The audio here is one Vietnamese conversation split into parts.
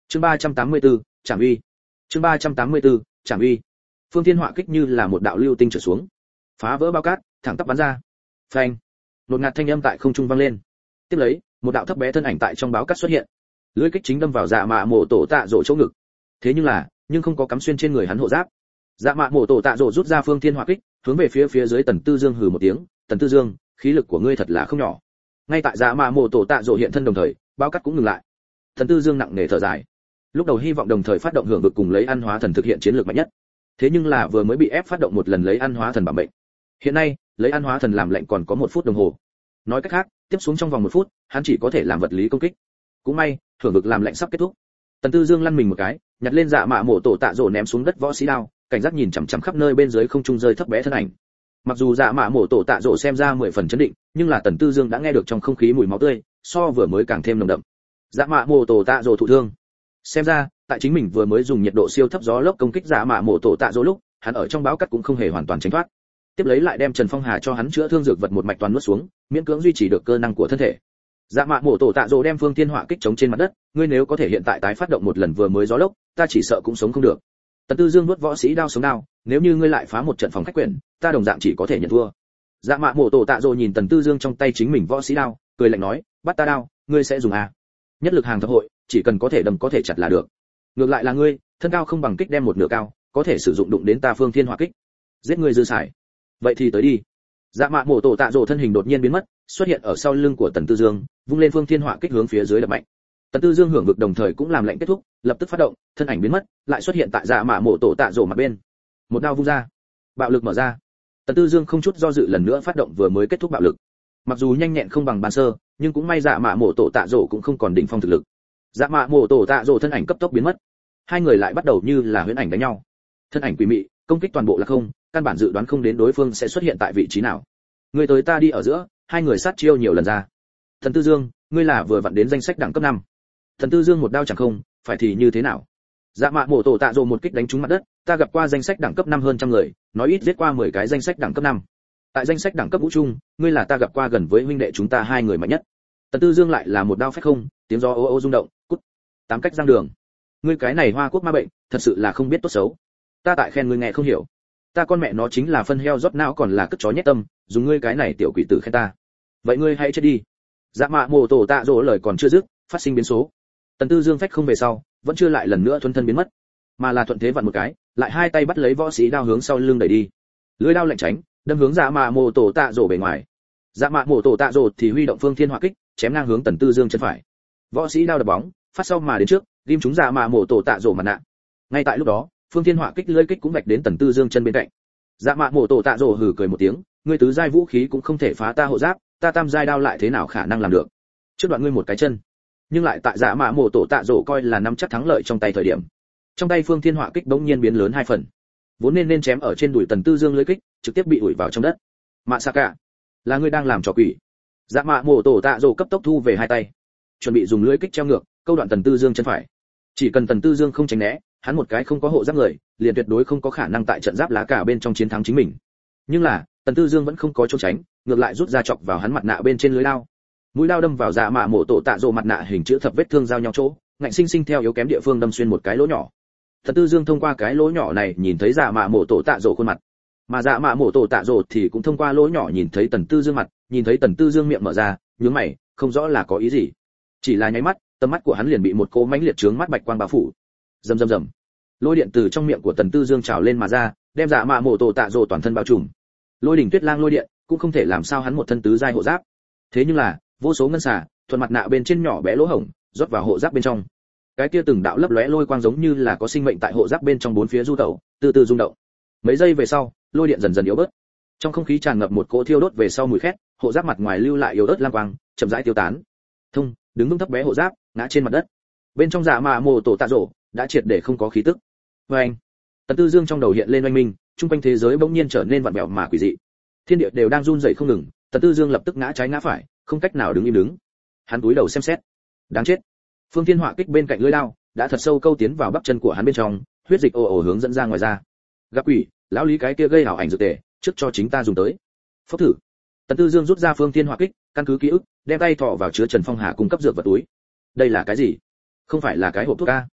Chương 384, Trảm uy. Chương 384, Trảm uy. Phương Thiên Họa kích như là một đạo lưu tinh trở xuống, phá vỡ bao cát, thẳng tắp bắn ra. Phanh! Một ngạt thanh âm tại không trung vang lên. Tiếp lấy, một đạo thấp bé thân ảnh tại trong báo cát xuất hiện. Lưỡi kích chính đâm vào Dạ Mạ Mộ Tổ Tạ Dỗ chỗ ngực. Thế nhưng không có cắm xuyên trên người hắn hộ giáp. Dạ Mạ Mộ Tổ Tạ Dỗ rút ra Phương Thiên Họa kích, hướng về phía dưới Tần Tư Dương hừ một tiếng, "Tần Tư Dương, khí lực của ngươi thật là không nhỏ." Ngay tại Dạ Mạ Mộ Tổ Tạ Dỗ hiện thân đồng thời, báo cát cũng ngừng lại. Tần Tư Dương nặng nề thở dài. Lúc đầu hy vọng đồng thời phát động hưởng vực cùng lấy ăn hóa thần thực hiện chiến lược mạnh nhất. Thế nhưng là vừa mới bị ép phát động một lần lấy ăn hóa thần bảo mệnh. Hiện nay, lấy ăn hóa thần làm lệnh còn có 1 phút đồng hồ. Nói cách khác, tiếp xuống trong vòng 1 phút, hắn chỉ có thể làm vật lý công kích. Cũng may, hưởng vực làm lệnh sắp kết thúc. Tần Tư Dương lăn mình một cái, nhặt lên Dạ Mạ Mộ Tổ Tạ Dỗ ném xuống đất võ sĩ đao, cảnh giác nhìn chằm chằm khắp nơi bên dưới không trung rơi thấp bé thân ảnh. Mặc dù Dạ Mạ Mộ Tổ Tạ Dỗ xem ra 10 phần chấn định, nhưng là Tần Tư Dương đã nghe được trong không khí mùi máu tươi, so vừa mới càng thêm nồng đậm. Dạ Mạ Mộ Tổ Tạ Dỗ thụ thương. Xem ra, tại chính mình vừa mới dùng nhiệt độ siêu thấp gió lốc công kích Dạ Mạ Mộ Tổ Tạ Dỗ lúc, hắn ở trong báo cát cũng không hề hoàn toàn tránh thoát. Tiếp lấy lại đem Trần Phong Hà cho hắn chữa thương dược vật một mạch toàn nuốt xuống, miễn cưỡng duy trì được cơ năng của thân thể. Dạ Mạ Mộ Tổ Tạ Dỗ đem Phương Thiên Họa kích chống trên mặt đất, ngươi nếu có thể hiện tại tái phát động một lần vừa mới gió lốc, ta chỉ sợ cũng sống không được. Tần Tư Dương nuốt võ sĩ đao sống đao, nếu như ngươi lại phá một trận phòng khách quyền, ta đồng dạng chỉ có thể nhận thua. Dạ Mạ Mộ Tổ Tạ Dỗ nhìn Tần Tư Dương trong tay chính mình võ sĩ đao, cười lạnh nói, bắt ta đao, ngươi sẽ dùng à? Nhất lực hàng thập hội, chỉ cần có thể đâm có thể chặt là được. Ngược lại là ngươi, thân cao không bằng kích đem một nửa cao, có thể sử dụng đụng đến ta Phương Thiên Họa kích. Giết ngươi dư xài. Vậy thì tới đi. Dạ Mạ Mộ Tổ Tạ Dỗ thân hình đột nhiên biến mất, xuất hiện ở sau lưng của Tần Tư Dương, vung lên Phương Thiên Họa kích hướng phía dưới đập mạnh. Tần Tư Dương hưởng vực đồng thời cũng làm lệnh kết thúc, lập tức phát động, thân ảnh biến mất, lại xuất hiện tại Dạ Mạ Mộ Tổ Tạ Dỗ mặt bên. Một đao vung ra, bạo lực mở ra. Tần Tư Dương không chút do dự lần nữa phát động vừa mới kết thúc bạo lực. Mặc dù nhanh nhẹn không bằng ban sơ, nhưng cũng may Dạ Mạ Mộ Tổ Tạ Dỗ cũng không còn đỉnh phong thực lực. Dạ Mạ Mộ Tổ Tạ Dỗ thân ảnh cấp tốc biến mất. Hai người lại bắt đầu như là huyễn ảnh đánh nhau. Thân ảnh quỷ mị, công kích toàn bộ là không, căn bản dự đoán không đến đối phương sẽ xuất hiện tại vị trí nào. Người tới ta đi ở giữa, hai người sát chiêu nhiều lần ra. Thần Tư Dương, ngươi là vừa vặn đến danh sách đẳng cấp 5. Thần Tư Dương một đao chẳng không, phải thì như thế nào? Dạ Mạ Mộ Tổ Tạ Dỗ một kích đánh trúng mặt đất, ta gặp qua danh sách đẳng cấp 5 hơn trăm người, nói ít giết qua 10 cái danh sách đẳng cấp 5. Tại danh sách đẳng cấp vũ trung, ngươi là ta gặp qua gần với huynh đệ chúng ta hai người mạnh nhất. Tần Tư Dương lại là một đao phách không, tiếng gió ô ô rung động, cút. 8 cách giang đường. Ngươi cái này Hoa Quốc ma bệnh, thật sự là không biết tốt xấu. Ta tại khen ngươi nghe không hiểu. Ta con mẹ nó chính là phân heo rót não còn là cất chó nhét tâm, dùng ngươi cái này tiểu quỷ tử khen ta. Vậy ngươi hãy chết đi. Dạ Mạ Mộ Tổ Tạ Dỗ lời còn chưa dứt, phát sinh biến số. Tần Tư Dương phách không về sau, vẫn chưa lại lần nữa thuần thân biến mất, mà là thuận thế vặn một cái, lại hai tay bắt lấy võ sĩ đao hướng sau lưng đẩy đi. Lưỡi đao lạnh tránh, đâm hướng Dạ Mạ Mộ Tổ Tạ Dỗ bề ngoài. Dạ Mạ Mộ Tổ Tạ Dỗ thì huy động Phương Thiên Họa kích, chém ngang hướng Tần Tư Dương chân phải. Võ sĩ đao đập bóng, phát sau mà đến trước, ghim trúng Dạ Mạ Mộ Tổ Tạ Dỗ mặt nạ. Ngay tại lúc đó, Phương Thiên Họa kích lưỡi kích cũng vạch đến Tần Tư Dương chân bên cạnh. Dạ Mạ Mộ Tổ Tạ Dỗ hừ cười một tiếng, ngươi tứ giai vũ khí cũng không thể phá ta hộ giáp, ta tam giai đao lại thế nào khả năng làm được? Trước đoạn ngươi một cái chân. Nhưng lại tại Dạ Mạ Mộ Tổ Tạ Dỗ coi là nắm chắc thắng lợi trong tay thời điểm. Trong tay Phương Thiên Họa kích bỗng nhiên biến lớn 2 phần. Vốn nên chém ở trên đùi Tần Tư Dương lưỡi kích, trực tiếp bị ủi vào trong đất. Mạ Sa Cả, là ngươi đang làm trò quỷ. Dạ Mạ Mộ Tổ Tạ Dỗ cấp tốc thu về hai tay, chuẩn bị dùng lưỡi kích treo ngược, câu đoạn Tần Tư Dương chân phải. Chỉ cần Tần Tư Dương không tránh né, hắn một cái không có hộ giáp người, liền tuyệt đối không có khả năng tại trận giáp lá cả bên trong chiến thắng chính mình. Nhưng là, Tần Tư Dương vẫn không có trốn tránh, ngược lại rút ra chọc vào hắn mặt nạ bên trên lưỡi đao. Mũi đao đâm vào Dạ Mạ Mộ Tổ Tạ Dỗ mặt nạ hình chữ thập vết thương giao nhau chỗ, ngạnh sinh sinh theo yếu kém địa phương đâm xuyên một cái lỗ nhỏ. Tần Tư Dương thông qua cái lỗ nhỏ này nhìn thấy Dạ Mạ Mộ Tổ Tạ Dỗ khuôn mặt, mà Dạ Mạ Mộ Tổ Tạ Dỗ thì cũng thông qua lỗ nhỏ nhìn thấy Tần Tư Dương mặt, nhìn thấy Tần Tư Dương miệng mở ra, nhướng mày, không rõ là có ý gì. Chỉ là nháy mắt, tầm mắt của hắn liền bị một cỗ mãnh liệt chướng mắt bạch quang bao phủ. Rầm rầm rầm. Lôi điện từ trong miệng của Tần Tư Dương trào lên mà ra, đem Dạ Mạ Mộ Tổ Tạ Dỗ toàn thân bao trùm. Lôi đỉnh tuyết lang lôi điện, cũng không thể làm sao hắn một thân tứ giai hộ giáp. Thế nhưng là, vô số ngân xà, thuần mặt nạ bên trên nhỏ bé lỗ hổng, rót vào hộ giáp bên trong. Cái kia từng đạo lấp lóe lôi quang giống như là có sinh mệnh tại hộ giáp bên trong bốn phía du tẩu, từ từ rung động. Mấy giây về sau, lôi điện dần dần yếu bớt. Trong không khí tràn ngập một cỗ thiêu đốt về sau mùi khét, hộ giáp mặt ngoài lưu lại yếu ớt lam quang, chậm rãi tiêu tán. Thông, đứng vững thấp bé hộ giáp, ngã trên mặt đất. Bên trong Dạ Mạ Mộ Tổ Tạ Dỗ đã triệt để không có khí tức. Oeng. Tần Tư Dương trong đầu hiện lên oanh minh, trung quanh thế giới bỗng nhiên trở nên vặn vẹo mà quỷ dị. Thiên địa đều đang run rẩy không ngừng, Tần Tư Dương lập tức ngã trái ngã phải, không cách nào đứng im đứng. Hắn cúi đầu xem xét. Đáng chết. Phương Thiên Họa kích bên cạnh lưỡi đao đã thật sâu câu tiến vào bắp chân của hắn bên trong, huyết dịch ồ ồ hướng dẫn ra ngoài ra. Gặp quỷ, lão lý cái kia gây ảo ảnh dược tề, trước cho chính ta dùng tới. Phốc thử. Tần Tư Dương rút ra Phương Thiên Họa kích, căn cứ ký ức, đem tay thọ vào chứa Trần Phong Hà cung cấp dược vật túi. Đây là cái gì? Không phải là cái hộp thuốc a?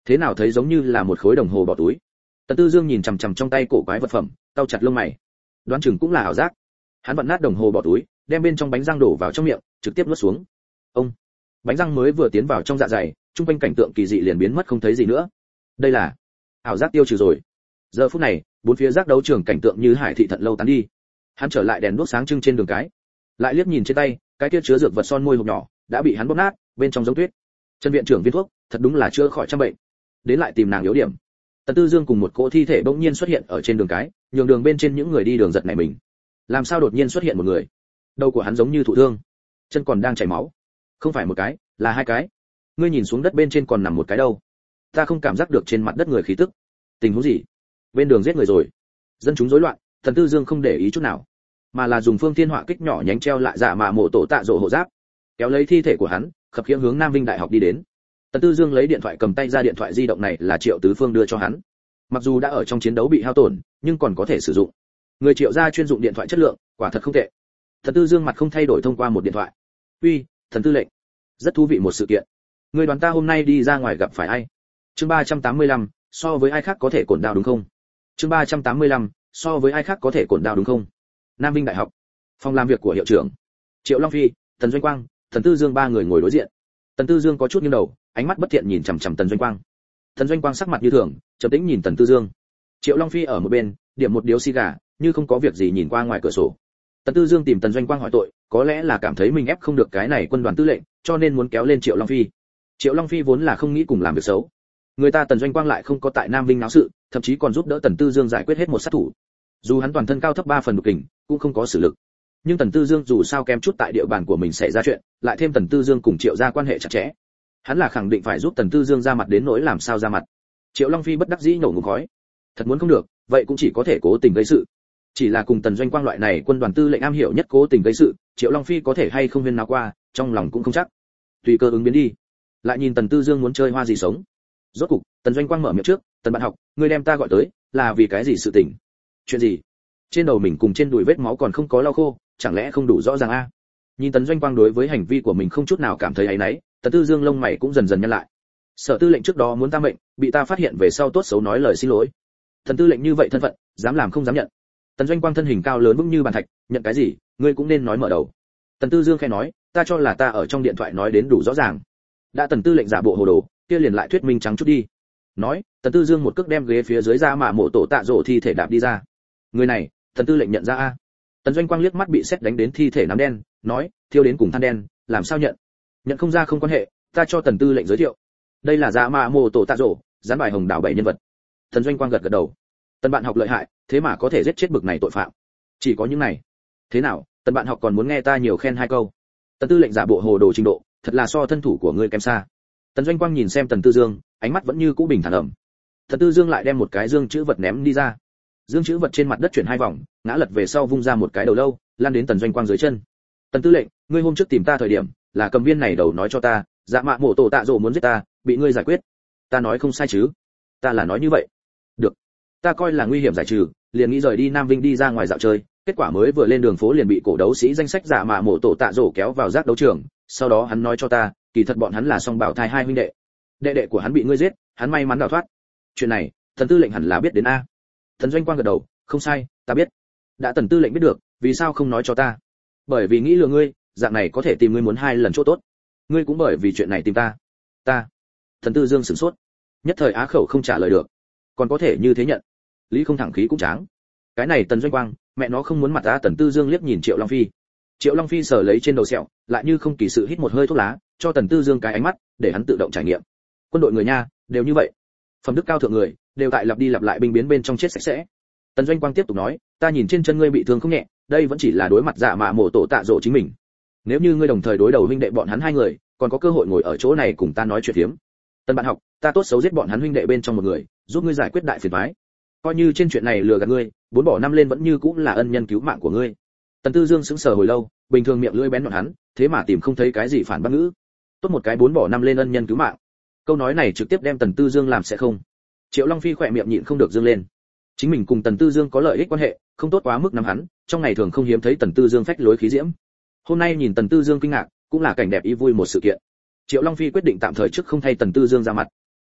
thế nào thấy giống như là một khối đồng hồ bỏ túi. Tần Tư Dương nhìn chằm chằm trong tay cổ quái vật phẩm, cau chặt lông mày. Đoán chừng cũng là ảo giác. Hắn vặn nát đồng hồ bỏ túi, đem bên trong bánh răng đổ vào trong miệng, trực tiếp nuốt xuống. Ông, bánh răng mới vừa tiến vào trong dạ dày, trung quanh cảnh tượng kỳ dị liền biến mất không thấy gì nữa. Đây là ảo giác tiêu trừ rồi. Giờ phút này, bốn phía giác đấu trường cảnh tượng như hải thị thận lâu tán đi. Hắn trở lại đèn đuốc sáng trưng trên đường cái, lại liếc nhìn trên tay, cái kia chứa dược vật son môi hộp nhỏ đã bị hắn bóp nát, bên trong giống tuyết. Trần viện trưởng viên thuốc, thật đúng là chữa khỏi trăm bệnh. Đến lại tìm nàng yếu điểm. Tần Tư Dương cùng một cỗ thi thể bỗng nhiên xuất hiện ở trên đường cái, nhường đường bên trên những người đi đường giật nảy mình. Làm sao đột nhiên xuất hiện một người? Đầu của hắn giống như thụ thương, chân còn đang chảy máu. Không phải một cái, là hai cái. Ngươi nhìn xuống đất bên trên còn nằm một cái đâu? Ta không cảm giác được trên mặt đất người khí tức. Tình huống gì? Bên đường giết người rồi. Dân chúng rối loạn, Tần Tư Dương không để ý chút nào, mà là dùng phương thiên họa kích nhỏ nhánh treo lại dạ mạ mộ tổ tạ rộ hộ giáp, kéo lấy thi thể của hắn, khập khiễng hướng Nam Vinh Đại học đi đến. Tần Tư Dương lấy điện thoại cầm tay ra, điện thoại di động này là Triệu Tứ Phương đưa cho hắn. Mặc dù đã ở trong chiến đấu bị hao tổn, nhưng còn có thể sử dụng. Người Triệu gia chuyên dụng điện thoại chất lượng, quả thật không tệ. Tần Tư Dương mặt không thay đổi thông qua một điện thoại. "Uy, Thần tư lệnh, rất thú vị một sự kiện. Người đoán ta hôm nay đi ra ngoài gặp phải ai?" Chương 385, so với ai khác có thể cổn đao đúng không? Chương 385, so với ai khác có thể cổn đao đúng không? Nam Vinh Đại học. Phòng làm việc của hiệu trưởng. Triệu Long Phi, Tần Doanh Quang, Tần Tư Dương ba người ngồi đối diện. Tần Tư Dương có chút nghiêng đầu, ánh mắt bất thiện nhìn chằm chằm Tần Doanh Quang. Tần Doanh Quang sắc mặt như thường, trầm tĩnh nhìn Tần Tư Dương. Triệu Long Phi ở một bên, điểm một điếu xì gà, như không có việc gì nhìn qua ngoài cửa sổ. Tần Tư Dương tìm Tần Doanh Quang hỏi tội, có lẽ là cảm thấy mình ép không được cái này quân đoàn tư lệnh, cho nên muốn kéo lên Triệu Long Phi. Triệu Long Phi vốn là không nghĩ cùng làm việc xấu. Người ta Tần Doanh Quang lại không có tại Nam Vinh náo sự, thậm chí còn giúp đỡ Tần Tư Dương giải quyết hết một sát thủ. Dù hắn toàn thân cao thấp 3 phần đục kình, cũng không có sử lực. Nhưng Tần Tư Dương dù sao kém chút tại địa bàn của mình xảy ra chuyện, lại thêm Tần Tư Dương cùng Triệu gia quan hệ chặt chẽ. Hắn là khẳng định phải giúp Tần Tư Dương ra mặt, đến nỗi làm sao ra mặt. Triệu Long Phi bất đắc dĩ nổ ngụm khói. Thật muốn không được, vậy cũng chỉ có thể cố tình gây sự. Chỉ là cùng Tần Doanh Quang loại này quân đoàn tư lệnh am hiểu nhất cố tình gây sự, Triệu Long Phi có thể hay không huyên náo qua, trong lòng cũng không chắc. Tùy cơ ứng biến đi. Lại nhìn Tần Tư Dương muốn chơi hoa gì sống. Rốt cục, Tần Doanh Quang mở miệng trước, "Tần bạn học, ngươi đem ta gọi tới, là vì cái gì sự tình?" "Chuyện gì?" Trên đầu mình cùng trên đùi vết máu còn không có lau khô, chẳng lẽ không đủ rõ ràng a? Nhìn Tần Doanh Quang đối với hành vi của mình không chút nào cảm thấy áy náy, Tần Tư Dương lông mày cũng dần dần nhăn lại. Sở tư lệnh trước đó muốn ta mệnh, bị ta phát hiện về sau tốt xấu nói lời xin lỗi. Thần tư lệnh như vậy thân phận, dám làm không dám nhận. Tần Doanh Quang thân hình cao lớn vững như bàn thạch, nhận cái gì, ngươi cũng nên nói mở đầu. Tần Tư Dương khẽ nói, ta cho là ta ở trong điện thoại nói đến đủ rõ ràng. Đã Tần tư lệnh giả bộ hồ đồ, kia liền lại thuyết minh trắng chút đi. Nói, Tần Tư Dương một cước đem ghế phía dưới ra mà mộ tổ tạ rổ thi thể đạp đi ra. Người này, Tần tư lệnh nhận ra a? Tần Doanh Quang liếc mắt bị sét đánh đến thi thể nám đen, nói, thiêu đến cùng than đen, làm sao nhận? Nhận không ra không quan hệ, ta cho Tần tư lệnh giới thiệu. Đây là dạ mạ mộ tổ tạ rổ, gián bài hồng đảo 7 nhân vật. Tần Doanh Quang gật gật đầu. Tần bạn học lợi hại, thế mà có thể giết chết bực này tội phạm. Chỉ có những này. Thế nào, Tần bạn học còn muốn nghe ta nhiều khen hai câu. Tần tư lệnh giả bộ hồ đồ trình độ, thật là so thân thủ của ngươi kém xa. Tần Doanh Quang nhìn xem Tần Tư Dương, ánh mắt vẫn như cũ bình thản ẩm. Tần Tư Dương lại đem một cái dương chữ vật ném đi ra. Dương chữ vật trên mặt đất chuyển 2 vòng, ngã lật về sau vung ra một cái đầu lâu, lan đến Tần Doanh Quang dưới chân. Tần tư lệnh, ngươi hôm trước tìm ta thời điểm, là cầm viên này đầu nói cho ta, dạ mạ mộ tổ tạ rồ muốn giết ta, bị ngươi giải quyết. Ta nói không sai chứ? Ta là nói như vậy. Được. Ta coi là nguy hiểm giải trừ, liền nghĩ rời đi Nam Vinh đi ra ngoài dạo chơi, kết quả mới vừa lên đường phố liền bị cổ đấu sĩ danh sách dạ mạ mộ tổ tạ rồ kéo vào giác đấu trường, sau đó hắn nói cho ta, kỳ thật bọn hắn là song bảo thai 2 huynh đệ. Đệ đệ của hắn bị ngươi giết, hắn may mắn đào thoát. Chuyện này, Tần tư lệnh hẳn là biết đến a. Tần Doanh Quang gật đầu, không sai, ta biết. Đã Tần tư lệnh biết được, vì sao không nói cho ta? Bởi vì nghĩ lừa ngươi, dạng này có thể tìm ngươi muốn 2 lần chỗ tốt. Ngươi cũng bởi vì chuyện này tìm ta. Ta. Tần Tư Dương sửng sốt, nhất thời á khẩu không trả lời được. Còn có thể như thế nhận? Lý không thẳng khí cũng tráng. Cái này Tần Doanh Quang, mẹ nó không muốn mặt ta. Tần Tư Dương liếc nhìn Triệu Long Phi. Triệu Long Phi sờ lấy trên đầu sẹo, lại như không kỳ sự hít một hơi thuốc lá, cho Tần Tư Dương cái ánh mắt, để hắn tự động trải nghiệm. Quân đội người nha, đều như vậy. Phẩm đức cao thượng người, đều tại lặp đi lặp lại binh biến bên trong chết sạch sẽ. Tần Doanh Quang tiếp tục nói, ta nhìn trên chân ngươi bị thương không nhẹ, đây vẫn chỉ là đối mặt dạ mạ mộ tổ tạ rộ chính mình. Nếu như ngươi đồng thời đối đầu huynh đệ bọn hắn 2 người, còn có cơ hội ngồi ở chỗ này cùng ta nói chuyện phiếm. Tần bạn học, ta tốt xấu giết bọn hắn huynh đệ bên trong một người, giúp ngươi giải quyết đại phiền toái. Coi như trên chuyện này lừa gạt ngươi, 4 bỏ 5 lên vẫn như cũng là ân nhân cứu mạng của ngươi. Tần Tư Dương sững sờ hồi lâu, bình thường miệng lưỡi bén nhọn hắn, thế mà tìm không thấy cái gì phản bác ngữ. Tốt một cái 4 bỏ 5 lên ân nhân cứu mạng. Câu nói này trực tiếp đem Tần Tư Dương làm sẽ không. Triệu Long Phi khỏe miệng nhịn không được dương lên. Chính mình cùng Tần Tư Dương có lợi ích quan hệ, không tốt quá mức nắm hắn, trong ngày thường không hiếm thấy Tần Tư Dương phách lối khí diễm. Hôm nay nhìn Tần Tư Dương kinh ngạc, cũng là cảnh đẹp ý vui một sự kiện. Triệu Long Phi quyết định tạm thời trước không thay Tần Tư Dương ra mặt.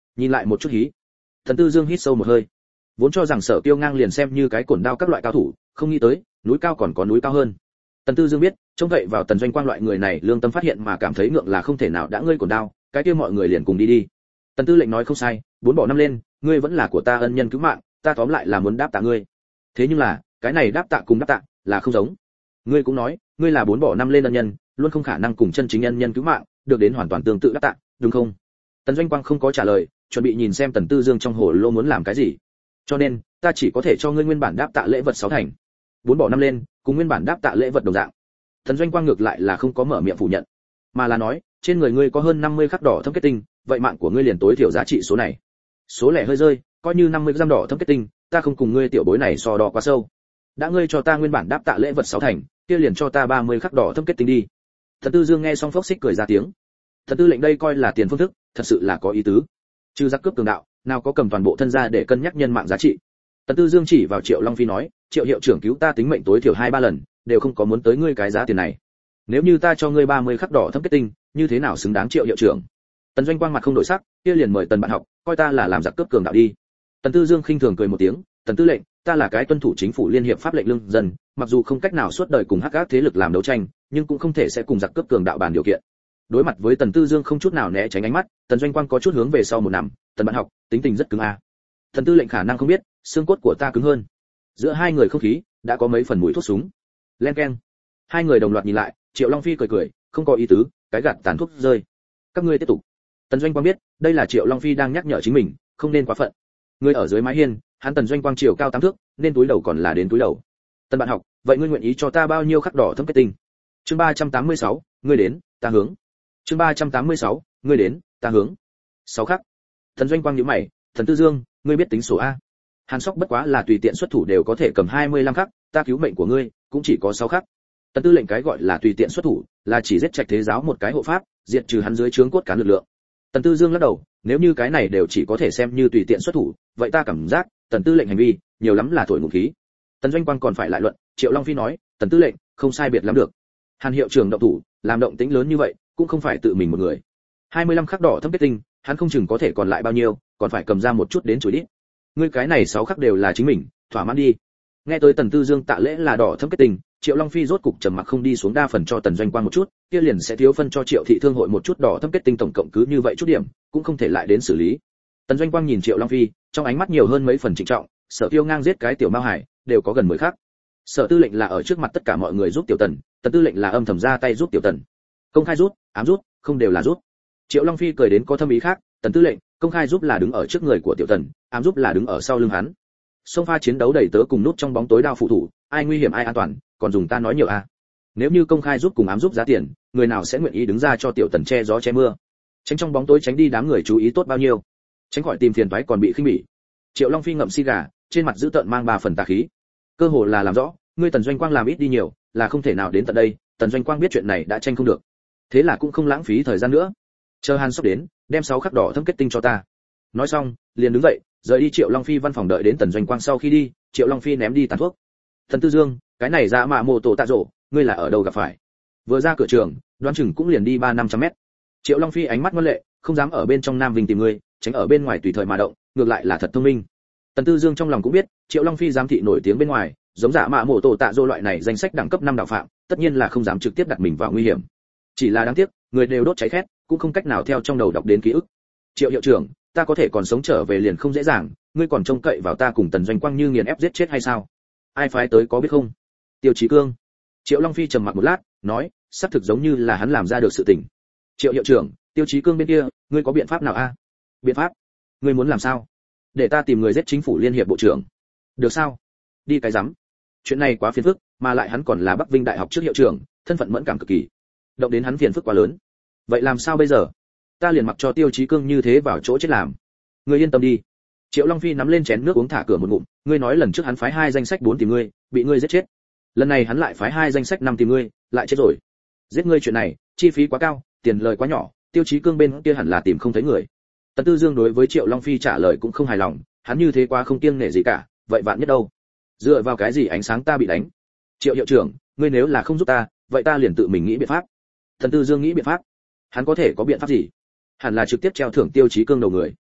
Nhìn lại một chút hí. Tần Tư Dương hít sâu một hơi. Vốn cho rằng Sở Kiêu Ngang liền xem như cái cổn đao các loại cao thủ, không nghĩ tới, núi cao còn có núi cao hơn. Tần Tư Dương biết, trông vậy vào Tần Doanh Quang loại người này lương tâm phát hiện mà cảm thấy ngượng là không thể nào đã ngươi cổn đao, cái kia mọi người liền cùng đi đi. Tần Tư lệnh nói không sai, 4 bỏ 5 lên, ngươi vẫn là của ta ân nhân cứu mạng, ta tóm lại là muốn đáp tạ ngươi. Thế nhưng là, cái này đáp tạ cùng đáp tạ là không giống. Ngươi cũng nói, ngươi là 4 bỏ 5 lên ân nhân, luôn không khả năng cùng chân chính ân nhân cứu mạng, được đến hoàn toàn tương tự đáp tạ, đúng không? Tần Doanh Quang không có trả lời, chuẩn bị nhìn xem Tần Tư Dương trong hồ lô muốn làm cái gì. Cho nên, ta chỉ có thể cho ngươi nguyên bản đáp tạ lễ vật 6 thành. 4 bỏ 5 lên, cùng nguyên bản đáp tạ lễ vật đồng dạng. Tần Doanh Quang ngược lại là không có mở miệng phủ nhận, mà là nói, trên người ngươi có hơn 50 khắc đỏ thâm kết tinh, vậy mạng của ngươi liền tối thiểu giá trị số này. Số lẻ hơi rơi, coi như 50 gram đỏ thâm kết tinh, ta không cùng ngươi tiểu bối này so đo quá sâu. Đã ngươi cho ta nguyên bản đáp tạ lễ vật 6 thành, kia liền cho ta 30 khắc đỏ thâm kết tinh đi. Tần Tư Dương nghe xong phốc xích cười ra tiếng. Thần Tư lệnh đây coi là tiền phương thức, thật sự là có ý tứ. Trừ giặc cướp cường đạo, nào có cầm toàn bộ thân ra để cân nhắc nhân mạng giá trị. Tần Tư Dương chỉ vào Triệu Long Phi nói, Triệu hiệu trưởng cứu ta tính mệnh tối thiểu 2-3 lần, đều không có muốn tới ngươi cái giá tiền này. Nếu như ta cho ngươi 30 khắc đỏ thâm kết tinh, như thế nào xứng đáng Triệu hiệu trưởng? Tần Doanh Quang mặt không đổi sắc, kia liền mời Tần bạn học, coi ta là làm giặc cướp cường đạo đi. Tần Tư Dương khinh thường cười một tiếng, Tần tư lệnh, ta là cái tuân thủ chính phủ liên hiệp pháp lệnh lương dân, mặc dù không cách nào suốt đời cùng hắc ác thế lực làm đấu tranh, nhưng cũng không thể sẽ cùng giặc cướp cường đạo bàn điều kiện. Đối mặt với Tần Tư Dương không chút nào né tránh ánh mắt, Tần Doanh Quang có chút hướng về sau một nằm, Tần bạn học, tính tình rất cứng a. Tần tư lệnh khả năng không biết, xương cốt của ta cứng hơn. Giữa hai người không khí đã có mấy phần mùi thuốc súng. Len keng. Hai người đồng loạt nhìn lại, Triệu Long Phi cười cười, không có ý tứ, cái gạt tàn thuốc rơi. Các ngươi tiếp tục. Tần Doanh Quang biết, đây là Triệu Long Phi đang nhắc nhở chính mình, không nên quá phận. Người ở dưới mái hiên, hắn Tần Doanh Quang chiều cao 8 thước, nên túi đầu còn là đến túi đầu. Tần bạn học, vậy ngươi nguyện ý cho ta bao nhiêu khắc đỏ thâm kết tinh? Chương 386, ngươi đến, ta hướng. Chương 386, ngươi đến, ta hướng. 6 khắc. Tần Doanh Quang nhíu mày, Tần Tư Dương, ngươi biết tính số a? Hàn Sóc bất quá là tùy tiện xuất thủ đều có thể cầm 25 khắc, ta cứu mệnh của ngươi cũng chỉ có 6 khắc. Tần tư lệnh cái gọi là tùy tiện xuất thủ, là chỉ giết Trạch Thế giáo một cái hộ pháp, diệt trừ hắn dưới trướng cốt cán lực lượng. Tần Tư Dương lắc đầu, nếu như cái này đều chỉ có thể xem như tùy tiện xuất thủ, vậy ta cảm giác, Tần tư lệnh hành vi, nhiều lắm là thổi ngụm khí. Tần Doanh Quang còn phải lại luận, Triệu Long Phi nói, Tần tư lệnh, không sai biệt lắm được. Hàn hiệu trưởng động thủ, làm động tĩnh lớn như vậy, cũng không phải tự mình một người. 25 khắc đỏ thâm kết tinh, hắn không chừng có thể còn lại bao nhiêu, còn phải cầm ra một chút đến chối đít. Ngươi cái này 6 khắc đều là chính mình, thỏa mãn đi. Nghe tới Tần Tư Dương tạ lễ là đỏ thâm kết tinh, Triệu Long Phi rốt cục trầm mặc không đi xuống đa phần cho Tần Doanh Quang một chút, kia liền sẽ thiếu phân cho Triệu thị thương hội một chút đỏ thâm kết tinh, tổng cộng cứ như vậy chút điểm, cũng không thể lại đến xử lý. Tần Doanh Quang nhìn Triệu Long Phi, trong ánh mắt nhiều hơn mấy phần trịnh trọng, Sở Kiêu Ngang giết cái tiểu Mao Hải, đều có gần 10 khắc. Sở tư lệnh là ở trước mặt tất cả mọi người giúp Tiểu Tần, Tần tư lệnh là âm thầm ra tay giúp Tiểu Tần. Công khai rút, ám rút, không đều là rút. Triệu Long Phi cười đến có thâm ý khác, Tần tư lệnh, công khai giúp là đứng ở trước người của Tiểu Tần, ám giúp là đứng ở sau lưng hắn. Song pha chiến đấu đầy tớ cùng nút trong bóng tối đao phụ thủ, ai nguy hiểm ai an toàn, còn dùng ta nói nhiều a. Nếu như công khai giúp cùng ám giúp giá tiền, người nào sẽ nguyện ý đứng ra cho Tiểu Tần che gió che mưa? Tránh trong bóng tối tránh đi đám người chú ý tốt bao nhiêu, tránh khỏi tìm phiền toái còn bị khinh bỉ. Triệu Long Phi ngậm xì gà, trên mặt giữ tợn mang 3 phần tà khí. Cơ hồ là làm rõ, ngươi Tần Doanh Quang làm ít đi nhiều, là không thể nào đến tận đây. Tần Doanh Quang biết chuyện này đã tranh không được, thế là cũng không lãng phí thời gian nữa. Chờ Hàn Sóc đến, đem 6 khắc đỏ thâm kết tinh cho ta. Nói xong, liền đứng dậy, rời đi Triệu Long Phi văn phòng đợi đến Tần Doanh Quang sau khi đi, Triệu Long Phi ném đi tàn thuốc. Thần Tư Dương, cái này ra mạ mồ tổ tạ rổ, ngươi là ở đâu gặp phải? Vừa ra cửa trường, đoán chừng cũng liền đi 300-500 mét. Triệu Long Phi ánh mắt ngoan lệ, không dám ở bên trong Nam Vinh tìm ngươi, tránh ở bên ngoài tùy thời mà động, ngược lại là thật thông minh. Tần Tư Dương trong lòng cũng biết, Triệu Long Phi giám thị nổi tiếng bên ngoài, giống giả mạ mồ tổ tạ rổ loại này danh sách đẳng cấp 5 đạo phạm, tất nhiên là không dám trực tiếp đặt mình vào nguy hiểm. Chỉ là đáng tiếc, người đều đốt cháy khét, cũng không cách nào theo trong đầu đọc đến ký ức. Triệu hiệu trưởng, ta có thể còn sống trở về liền không dễ dàng, ngươi còn trông cậy vào ta cùng Tần Doanh Quang như nghiền ép giết chết hay sao? Ai phái tới có biết không? Tiêu Chí Cương. Triệu Long Phi trầm mặc một lát, nói, xác thực giống như là hắn làm ra được sự tình. Triệu hiệu trưởng, Tiêu Chí Cương bên kia, ngươi có biện pháp nào a? Biện pháp? Ngươi muốn làm sao? Để ta tìm người giết chính phủ liên hiệp bộ trưởng. Được sao? Đi cái rắm. Chuyện này quá phiền phức, mà lại hắn còn là Bắc Vinh Đại học trước hiệu trưởng, thân phận mẫn cảm cực kỳ. Động đến hắn phiền phức quá lớn. Vậy làm sao bây giờ? Ta liền mặc cho Tiêu Chí Cương như thế vào chỗ chết làm. Ngươi yên tâm đi. Triệu Long Phi nắm lên chén nước uống thả cửa một ngụm, ngươi nói lần trước hắn phái 2 danh sách 4 tìm ngươi, bị ngươi giết chết. Lần này hắn lại phái 2 danh sách 5 tìm ngươi, lại chết rồi. Giết ngươi chuyện này, chi phí quá cao, tiền lời quá nhỏ, Tiêu Chí Cương bên kia hẳn là tìm không thấy người. Tần Tư Dương đối với Triệu Long Phi trả lời cũng không hài lòng, hắn như thế quá không kiêng nể gì cả, vậy vạn nhất đâu? Dựa vào cái gì ánh sáng ta bị đánh? Triệu hiệu trưởng, ngươi nếu là không giúp ta, vậy ta liền tự mình nghĩ biện pháp. Tần Tư Dương nghĩ biện pháp. Hắn có thể có biện pháp gì? Hẳn là trực tiếp treo thưởng Tiêu Chí Cương đầu người.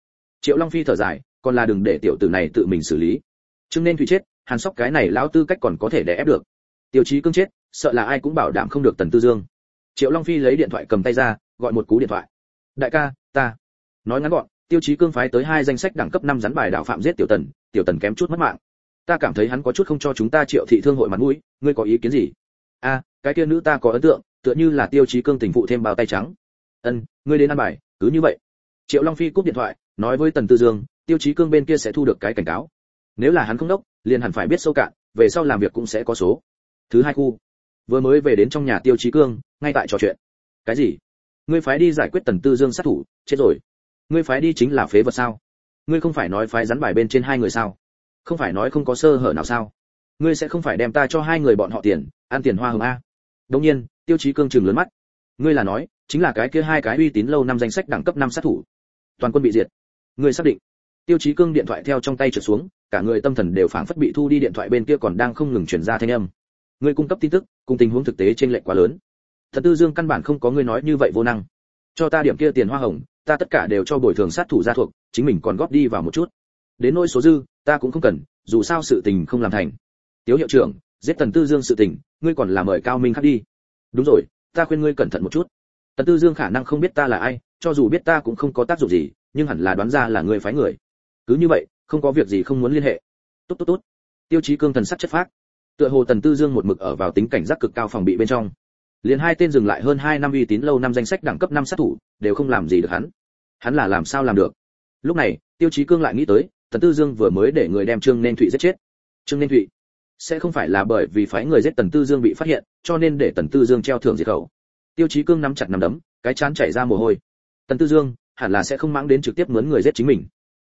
Triệu Long Phi thở dài, còn là đừng để tiểu tử này tự mình xử lý. Trương nên Thụy chết, Hàn Sóc cái này lão tư cách còn có thể đè ép được. Tiêu Chí Cương chết, sợ là ai cũng bảo đảm không được Tần Tư Dương. Triệu Long Phi lấy điện thoại cầm tay ra, gọi một cú điện thoại. Đại ca, ta. Nói ngắn gọn, Tiêu Chí Cương phái tới 2 danh sách đẳng cấp 5 rắn bài đạo phạm giết Tiểu Tần kém chút mất mạng. Ta cảm thấy hắn có chút không cho chúng ta Triệu thị thương hội mặt mũi, ngươi có ý kiến gì? A, cái kia nữ ta có ấn tượng, tựa như là Tiêu Chí Cương tình phụ thêm bao tay trắng. Ngươi đến ăn bài, cứ như vậy. Triệu Long Phi cúp điện thoại, nói với Tần Tư Dương, Tiêu Chí Cương bên kia sẽ thu được cái cảnh cáo. Nếu là hắn không đốc, liền hẳn phải biết sâu cạn, về sau làm việc cũng sẽ có số. Thứ 2 khu. Vừa mới về đến trong nhà Tiêu Chí Cương, ngay tại trò chuyện. Cái gì? Ngươi phái đi giải quyết Tần Tư Dương sát thủ, chết rồi. Ngươi phái đi chính là phế vật sao? Ngươi không phải nói phái rắn bài bên trên 2 người sao? Không phải nói không có sơ hở nào sao? Ngươi sẽ không phải đem ta cho 2 người bọn họ tiền, ăn tiền hoa hồng a? Đương nhiên, Tiêu Chí Cương trừng lớn mắt. Ngươi là nói, chính là cái kia 2 cái uy tín lâu năm danh sách đẳng cấp 5 sát thủ. Toàn quân bị diệt. Ngươi xác định? Tiêu Chí Cương điện thoại theo trong tay trượt xuống, cả người tâm thần đều phảng phất bị thu đi, điện thoại bên kia còn đang không ngừng truyền ra thanh âm. Ngươi cung cấp tin tức, cùng tình huống thực tế chênh lệch quá lớn. Thần Tư Dương căn bản không có ngươi nói như vậy vô năng. Cho ta điểm kia tiền hoa hồng, ta tất cả đều cho bồi thường sát thủ gia thuộc, chính mình còn góp đi vào một chút. Đến nỗi số dư, ta cũng không cần, dù sao sự tình không làm thành. Tiếu hiệu trưởng, giết Tần Tư Dương sự tình, ngươi còn là mời Cao Minh Khắc đi. Đúng rồi, ta khuyên ngươi cẩn thận một chút. Tần Tư Dương khả năng không biết ta là ai, cho dù biết ta cũng không có tác dụng gì, nhưng hẳn là đoán ra là ngươi phái người. Cứ như vậy, không có việc gì không muốn liên hệ. Tốt. Tiêu Chí Cương thần sắc chất phác. Tựa hồ Tần Tư Dương một mực ở vào tính cảnh giác cực cao phòng bị bên trong. Liền 2 tên dừng lại hơn 2 năm uy tín lâu năm danh sách đẳng cấp 5 sát thủ, đều không làm gì được hắn. Hắn là làm sao làm được? Lúc này, Tiêu Chí Cương lại nghĩ tới, Tần Tư Dương vừa mới để người đem Trương Nên Thụy giết chết. Trương Nên Thụy sẽ không phải là bởi vì phái người giết Tần Tư Dương bị phát hiện, cho nên để Tần Tư Dương treo thưởng diệt khẩu. Tiêu Chí Cương nắm chặt nắm đấm, cái trán chảy ra mồ hôi. Tần Tư Dương hẳn là sẽ không mãng đến trực tiếp mướn người giết chính mình.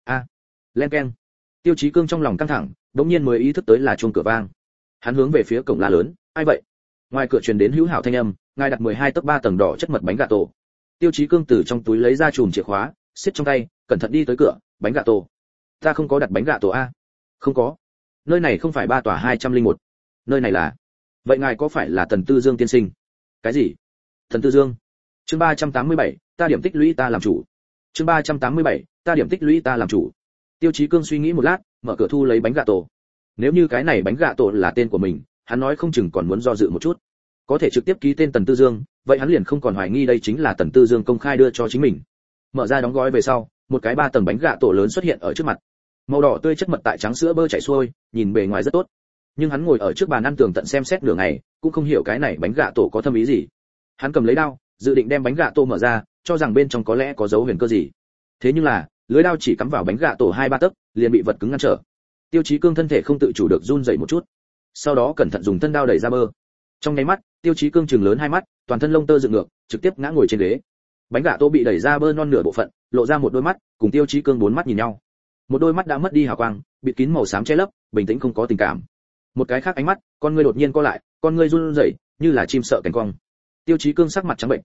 Len keng. Tiêu Chí Cương trong lòng căng thẳng, đống nhiên mới ý thức tới là chuông cửa vang. Hắn hướng về phía cổng la lớn, ai vậy? Ngoài cửa truyền đến hữu hảo thanh âm, ngài đặt 12 tấc 3 tầng đỏ chất mật bánh gà tổ. Tiêu Chí Cương từ trong túi lấy ra chùm chìa khóa, siết trong tay, cẩn thận đi tới cửa, bánh gà tổ. Ta không có đặt bánh gà tổ a. Không có. Nơi này không phải 3 tòa 201. Nơi này là. Vậy ngài có phải là Tần Tư Dương tiên sinh? Cái gì? Tần Tư Dương? Chương 387, ta điểm tích lũy ta làm chủ. Chương 387, ta điểm tích lũy ta làm chủ. Tiêu Chí Cương suy nghĩ một lát, mở cửa thu lấy bánh gà tổ. Nếu như cái này bánh gà tổ là tên của mình, hắn nói không chừng còn muốn do dự một chút. Có thể trực tiếp ký tên Tần Tư Dương, vậy hắn liền không còn hoài nghi đây chính là Tần Tư Dương công khai đưa cho chính mình. Mở ra đóng gói về sau, một cái 3 tầng bánh gà tổ lớn xuất hiện ở trước mặt. Màu đỏ tươi chất mật tại trắng sữa bơ chảy xuôi, nhìn bề ngoài rất tốt. Nhưng hắn ngồi ở trước bàn ăn tường tận xem xét nửa ngày, cũng không hiểu cái này bánh gà tổ có thâm ý gì. Hắn cầm lấy đao, dự định đem bánh gà tổ mở ra, cho rằng bên trong có lẽ có dấu huyền cơ gì. Thế nhưng là, lưỡi đao chỉ cắm vào bánh gà tổ 2-3 tấc, liền bị vật cứng ngăn trở. Tiêu Chí Cương thân thể không tự chủ được run rẩy một chút. Sau đó cẩn thận dùng thân đao đẩy ra bơ. Trong nháy mắt, Tiêu Chí Cương trừng lớn hai mắt, toàn thân lông tơ dựng ngược, trực tiếp ngã ngồi trên ghế. Bánh gà tổ bị đẩy ra bơ non nửa bộ phận, lộ ra một đôi mắt, cùng Tiêu Chí Cương 4 mắt nhìn nhau. Một đôi mắt đã mất đi hào quang, bịt kín màu xám che lấp, bình tĩnh không có tình cảm. Một cái khác ánh mắt, con ngươi đột nhiên co lại, con ngươi run rẩy, như là chim sợ cánh cong. Tiêu Chí Cương sắc mặt trắng bệnh,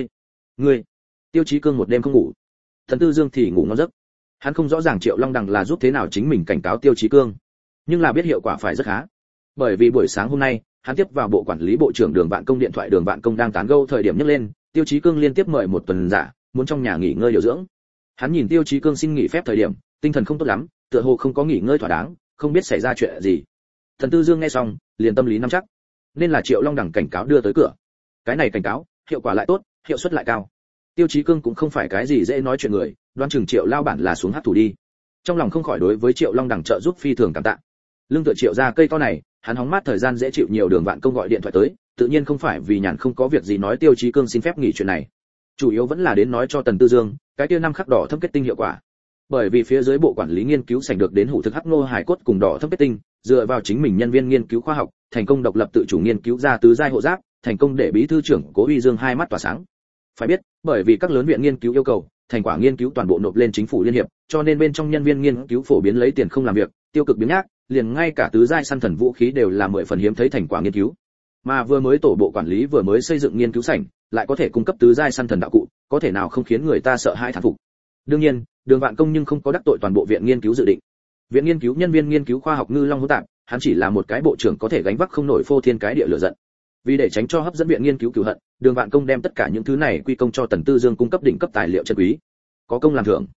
ngươi. Tiêu Chí Cương một đêm không ngủ. Thần Tư Dương thì ngủ ngon giấc. Hắn không rõ ràng Triệu Long Đằng là giúp thế nào chính mình cảnh cáo Tiêu Chí Cương, nhưng là biết hiệu quả phải rất khá. Bởi vì buổi sáng hôm nay, hắn tiếp vào bộ quản lý bộ trưởng Đường Vạn Công điện thoại, Đường Vạn Công đang tán gẫu thời điểm nhấc lên, Tiêu Chí Cương liên tiếp mời một tuần giả, muốn trong nhà nghỉ ngơi điều dưỡng. Hắn nhìn Tiêu Chí Cương xin nghỉ phép thời điểm, tinh thần không tốt lắm, tựa hồ không có nghỉ ngơi thỏa đáng, không biết xảy ra chuyện gì. Thần Tư Dương nghe xong, liền tâm lý nắm chắc, nên là Triệu Long Đằng cảnh cáo đưa tới cửa. Cái này cảnh cáo, hiệu quả lại tốt, hiệu suất lại cao. Tiêu Chí Cương cũng không phải cái gì dễ nói chuyện người, đoán chừng Triệu lao bản là xuống hắc thủ đi. Trong lòng không khỏi đối với Triệu Long Đằng trợ giúp phi thường cảm tạ. Lương tựa Triệu ra cây to này, hắn hóng mát thời gian dễ chịu nhiều. Đường Vạn Công gọi điện thoại tới, tự nhiên không phải vì nhàn không có việc gì nói Tiêu Chí Cương xin phép nghỉ chuyện này, chủ yếu vẫn là đến nói cho Tần Tư Dương, cái kia năm khắc đỏ thâm kết tinh hiệu quả. Bởi vì phía dưới bộ quản lý nghiên cứu sảnh được đến hủ thực hắc nô hải cốt cùng đỏ thâm kết tinh, dựa vào chính mình nhân viên nghiên cứu khoa học, thành công độc lập tự chủ nghiên cứu ra tứ giai hộ giáp, thành công để bí thư trưởng Cố Uy Dương hai mắt tỏa sáng. Phải biết, bởi vì các lớn viện nghiên cứu yêu cầu, thành quả nghiên cứu toàn bộ nộp lên chính phủ liên hiệp, cho nên bên trong nhân viên nghiên cứu phổ biến lấy tiền không làm việc, tiêu cực biếng nhác, liền ngay cả tứ giai săn thần vũ khí đều là 10 phần hiếm thấy thành quả nghiên cứu. Mà vừa mới tổ bộ quản lý vừa mới xây dựng nghiên cứu sảnh, lại có thể cung cấp tứ giai săn thần đạo cụ, có thể nào không khiến người ta sợ hãi thán phục. Đương nhiên, Đường Vạn Công nhưng không có đắc tội toàn bộ viện nghiên cứu dự định. Viện nghiên cứu nhân viên nghiên cứu khoa học ngư long hỗn tạp, hắn chỉ là một cái bộ trưởng có thể gánh vác không nổi phô thiên cái địa lửa giận. Vì để tránh cho hấp dẫn viện nghiên cứu cửu hận, Đường Vạn Công đem tất cả những thứ này quy công cho Tần Tư Dương cung cấp đỉnh cấp tài liệu chân quý. Có công làm thưởng.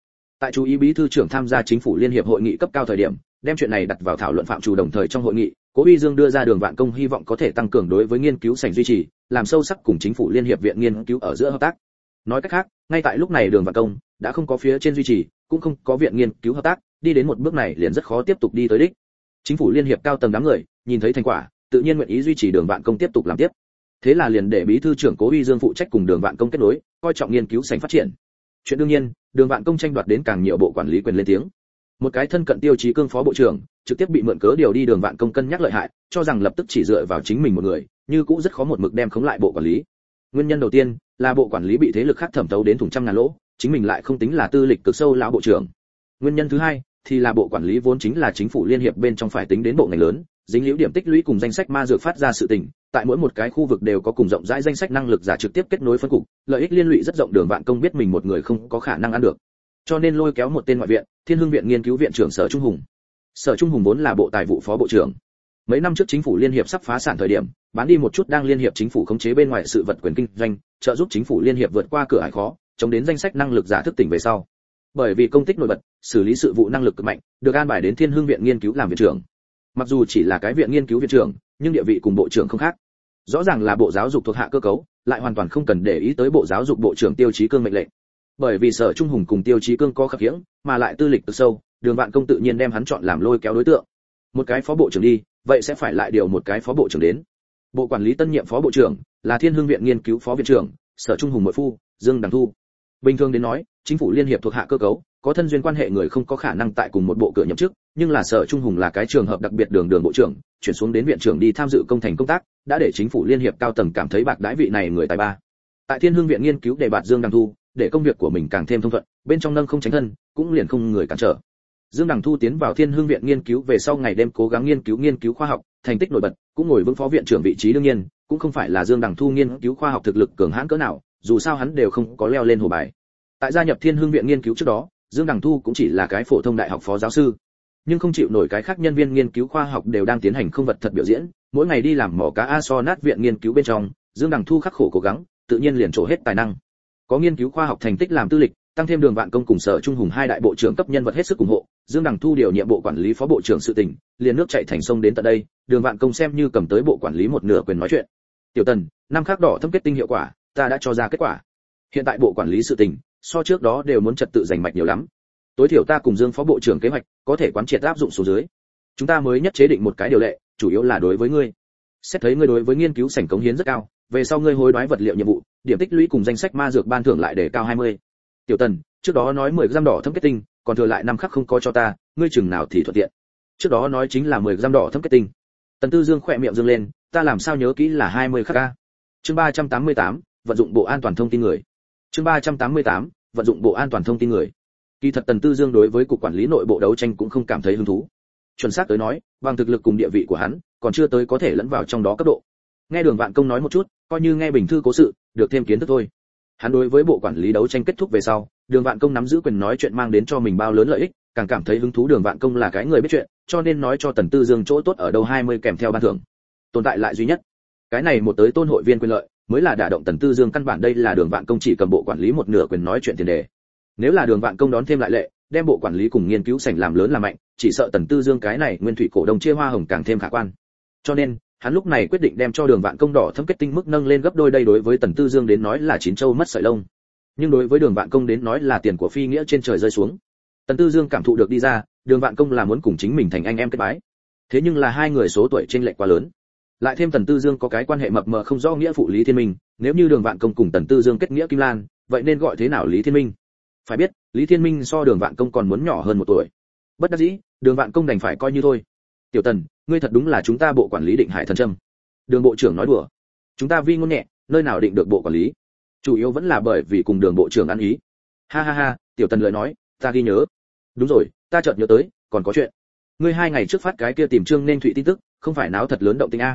Tại chú ý bí thư trưởng tham gia chính phủ liên hiệp hội nghị cấp cao thời điểm, đem chuyện này đặt vào thảo luận phạm trù, đồng thời trong hội nghị, Cố Uy Dương đưa ra Đường Vạn Công hy vọng có thể tăng cường đối với nghiên cứu sảnh duy trì, làm sâu sắc cùng chính phủ liên hiệp viện nghiên cứu ở giữa hợp tác. Nói cách khác, ngay tại lúc này Đường Vạn Công đã không có phía trên duy trì, cũng không có viện nghiên cứu hợp tác, đi đến một bước này liền rất khó tiếp tục đi tới đích. Chính phủ liên hiệp cao tầng đám người, nhìn thấy thành quả, tự nhiên nguyện ý duy trì Đường Vạn Công tiếp tục làm tiếp. Thế là liền để bí thư trưởng Cố Uy Dương phụ trách cùng Đường Vạn Công kết nối, coi trọng nghiên cứu sảnh phát triển. Chuyện đương nhiên, Đường Vạn Công tranh đoạt đến càng nhiều bộ quản lý quyền lên tiếng. Một cái thân cận Tiêu Chí Cương phó bộ trưởng, trực tiếp bị mượn cớ điều đi Đường Vạn Công cân nhắc lợi hại, cho rằng lập tức chỉ dựa vào chính mình một người, như cũ rất khó một mực đem khống lại bộ quản lý. Nguyên nhân đầu tiên là bộ quản lý bị thế lực khác thẩm thấu đến thủng trăm ngàn lỗ, chính mình lại không tính là tư lịch cực sâu lão bộ trưởng. Nguyên nhân thứ hai thì là bộ quản lý vốn chính là chính phủ liên hiệp bên trong phải tính đến bộ ngành lớn, dính liễu điểm tích lũy cùng danh sách ma dược phát ra sự tình, tại mỗi một cái khu vực đều có cùng rộng rãi danh sách năng lực giả trực tiếp kết nối phân cục, lợi ích liên lụy rất rộng. Đường Vạn Công biết mình một người không có khả năng ăn được, cho nên lôi kéo một tên ngoại viện, Thiên Hưng viện nghiên cứu viện trưởng Sở Trung Hùng. Sở Trung Hùng vốn là bộ tài vụ phó bộ trưởng. Mấy năm trước chính phủ liên hiệp sắp phá sản thời điểm, bán đi một chút đang liên hiệp chính phủ khống chế bên ngoài sự vật quyền kinh doanh, trợ giúp chính phủ liên hiệp vượt qua cửa ải khó, chống đến danh sách năng lực giả thức tỉnh về sau. Bởi vì công tích nổi bật, xử lý sự vụ năng lực cực mạnh, được an bài đến Thiên Hưng viện nghiên cứu làm viện trưởng. Mặc dù chỉ là cái viện nghiên cứu viện trưởng, nhưng địa vị cùng bộ trưởng không khác. Rõ ràng là bộ giáo dục thuộc hạ cơ cấu, lại hoàn toàn không cần để ý tới bộ giáo dục bộ trưởng Tiêu Chí Cương mệnh lệnh. Bởi vì Sở Trung Hùng cùng Tiêu Chí Cương có khập khiễng, mà lại tư lịch cực sâu, Đường Vạn Công tự nhiên đem hắn chọn làm lôi kéo đối tượng. Một cái phó bộ trưởng đi, vậy sẽ phải lại điều một cái phó bộ trưởng đến. Bộ quản lý tân nhiệm phó bộ trưởng là Thiên Hưng viện nghiên cứu phó viện trưởng Sở Trung Hùng muội phu Dương Đằng Thu. Bình thường đến nói, chính phủ liên hiệp thuộc hạ cơ cấu, có thân duyên quan hệ người không có khả năng tại cùng một bộ cửa nhậm chức, nhưng là Sở Trung Hùng là cái trường hợp đặc biệt, Đường bộ trưởng chuyển xuống đến viện trưởng đi tham dự công thành công tác, đã để chính phủ liên hiệp cao tầng cảm thấy bạc đãi vị này người tài ba. Tại Thiên Hưng viện nghiên cứu đề bạt Dương Đằng Thu, để công việc của mình càng thêm thông thuận, bên trong nâng không tránh thân, cũng liền không người cản trở. Dương Đằng Thu tiến vào Thiên Hưng viện nghiên cứu về sau ngày đêm cố gắng nghiên cứu khoa học, thành tích nổi bật, cũng ngồi vững phó viện trưởng vị trí. Đương nhiên, cũng không phải là Dương Đằng Thu nghiên cứu khoa học thực lực cường hãn cỡ nào, dù sao hắn đều không có leo lên hồ bài. Tại gia nhập Thiên Hưng viện nghiên cứu trước đó, Dương Đằng Thu cũng chỉ là cái phổ thông đại học phó giáo sư, nhưng không chịu nổi cái khác nhân viên nghiên cứu khoa học đều đang tiến hành không vật thật biểu diễn, mỗi ngày đi làm mỏ cá a so nát viện nghiên cứu bên trong, Dương Đằng Thu khắc khổ cố gắng, tự nhiên liền trổ hết tài năng. Có nghiên cứu khoa học thành tích làm tư lịch, tăng thêm Đường Vạn Công cùng Sở Trung Hùng hai đại bộ trưởng cấp nhân vật hết sức ủng hộ, Dương Đằng Thu điều nhiệm bộ quản lý phó bộ trưởng sự tình, liền nước chảy thành sông đến tận đây, Đường Vạn Công xem như cầm tới bộ quản lý một nửa quyền nói chuyện. Tiểu Tần, năm khắc đỏ thâm kết tinh hiệu quả, ta đã cho ra kết quả. Hiện tại bộ quản lý sự tình, so trước đó đều muốn trật tự giành mạch nhiều lắm. Tối thiểu ta cùng Dương phó bộ trưởng kế hoạch, có thể quán triệt áp dụng số dưới. Chúng ta mới nhất chế định một cái điều lệ, chủ yếu là đối với ngươi. Xét thấy ngươi đối với nghiên cứu sảnh cống hiến rất cao, về sau ngươi hối đoái vật liệu nhiệm vụ, điểm tích lũy cùng danh sách ma dược ban thưởng lại để cao 20. Tiểu Tần, trước đó nói 10 gram đỏ thâm kết tinh, còn thừa lại 5 khắc không có cho ta, ngươi chừng nào thì thuận tiện. Trước đó nói chính là 10 gram đỏ thâm kết tinh. Tần Tư Dương khỏe miệng dương lên, ta làm sao nhớ kỹ là 20 khắc a. Chương 388, vận dụng bộ an toàn thông tin người. Chương 388, vận dụng bộ an toàn thông tin người. Kỳ thật Tần Tư Dương đối với cục quản lý nội bộ đấu tranh cũng không cảm thấy hứng thú. Chuẩn xác tới nói, bằng thực lực cùng địa vị của hắn, còn chưa tới có thể lẫn vào trong đó cấp độ. Nghe Đường Vạn Công nói một chút, coi như nghe bình thư cố sự, được thêm kiến thức thôi. Hắn đối với bộ quản lý đấu tranh kết thúc về sau, Đường Vạn Công nắm giữ quyền nói chuyện mang đến cho mình bao lớn lợi ích, càng cảm thấy hứng thú. Đường Vạn Công là cái người biết chuyện, cho nên nói cho Tần Tư Dương chỗ tốt ở đâu 20 kèm theo ban thưởng. Tồn tại lại duy nhất, cái này một tới tôn hội viên quyền lợi, mới là đả động Tần Tư Dương căn bản. Đây là Đường Vạn Công chỉ cầm bộ quản lý một nửa quyền nói chuyện tiền đề. Nếu là Đường Vạn Công đón thêm lại lệ, đem bộ quản lý cùng nghiên cứu sảnh làm lớn làm mạnh, chỉ sợ Tần Tư Dương cái này nguyên thủy cổ đông chia hoa hồng càng thêm khả quan. Cho nên, hắn lúc này quyết định đem cho Đường Vạn Công đỏ thâm kết tinh mức nâng lên gấp đôi. Đây đối với Tần Tư Dương đến nói là chín châu mất sợi lông, nhưng đối với Đường Vạn Công đến nói là tiền của phi nghĩa trên trời rơi xuống. Tần Tư Dương cảm thụ được đi ra, Đường Vạn Công là muốn cùng chính mình thành anh em kết bái. Thế nhưng là hai người số tuổi chênh lệch quá lớn. Lại thêm Tần Tư Dương có cái quan hệ mập mờ không rõ nghĩa phụ Lý Thiên Minh, nếu như Đường Vạn Công cùng Tần Tư Dương kết nghĩa kim lan, vậy nên gọi thế nào Lý Thiên Minh? Phải biết, Lý Thiên Minh so Đường Vạn Công còn muốn nhỏ hơn 1 tuổi. Bất đắc dĩ, Đường Vạn Công đành phải coi như thôi. Tiểu Tần, ngươi thật đúng là chúng ta bộ quản lý định hải thần châm. Đường bộ trưởng nói đùa. Chúng ta vi ngôn nhẹ, nơi nào định được bộ quản lý? Chủ yếu vẫn là bởi vì cùng Đường bộ trưởng ăn ý. Ha ha ha, Tiểu Tần lời nói, ta ghi nhớ. Đúng rồi, ta chợt nhớ tới, còn có chuyện. Ngươi 2 ngày trước phát cái kia tìm Trương Nên Thụy tin tức, không phải náo thật lớn động tĩnh a?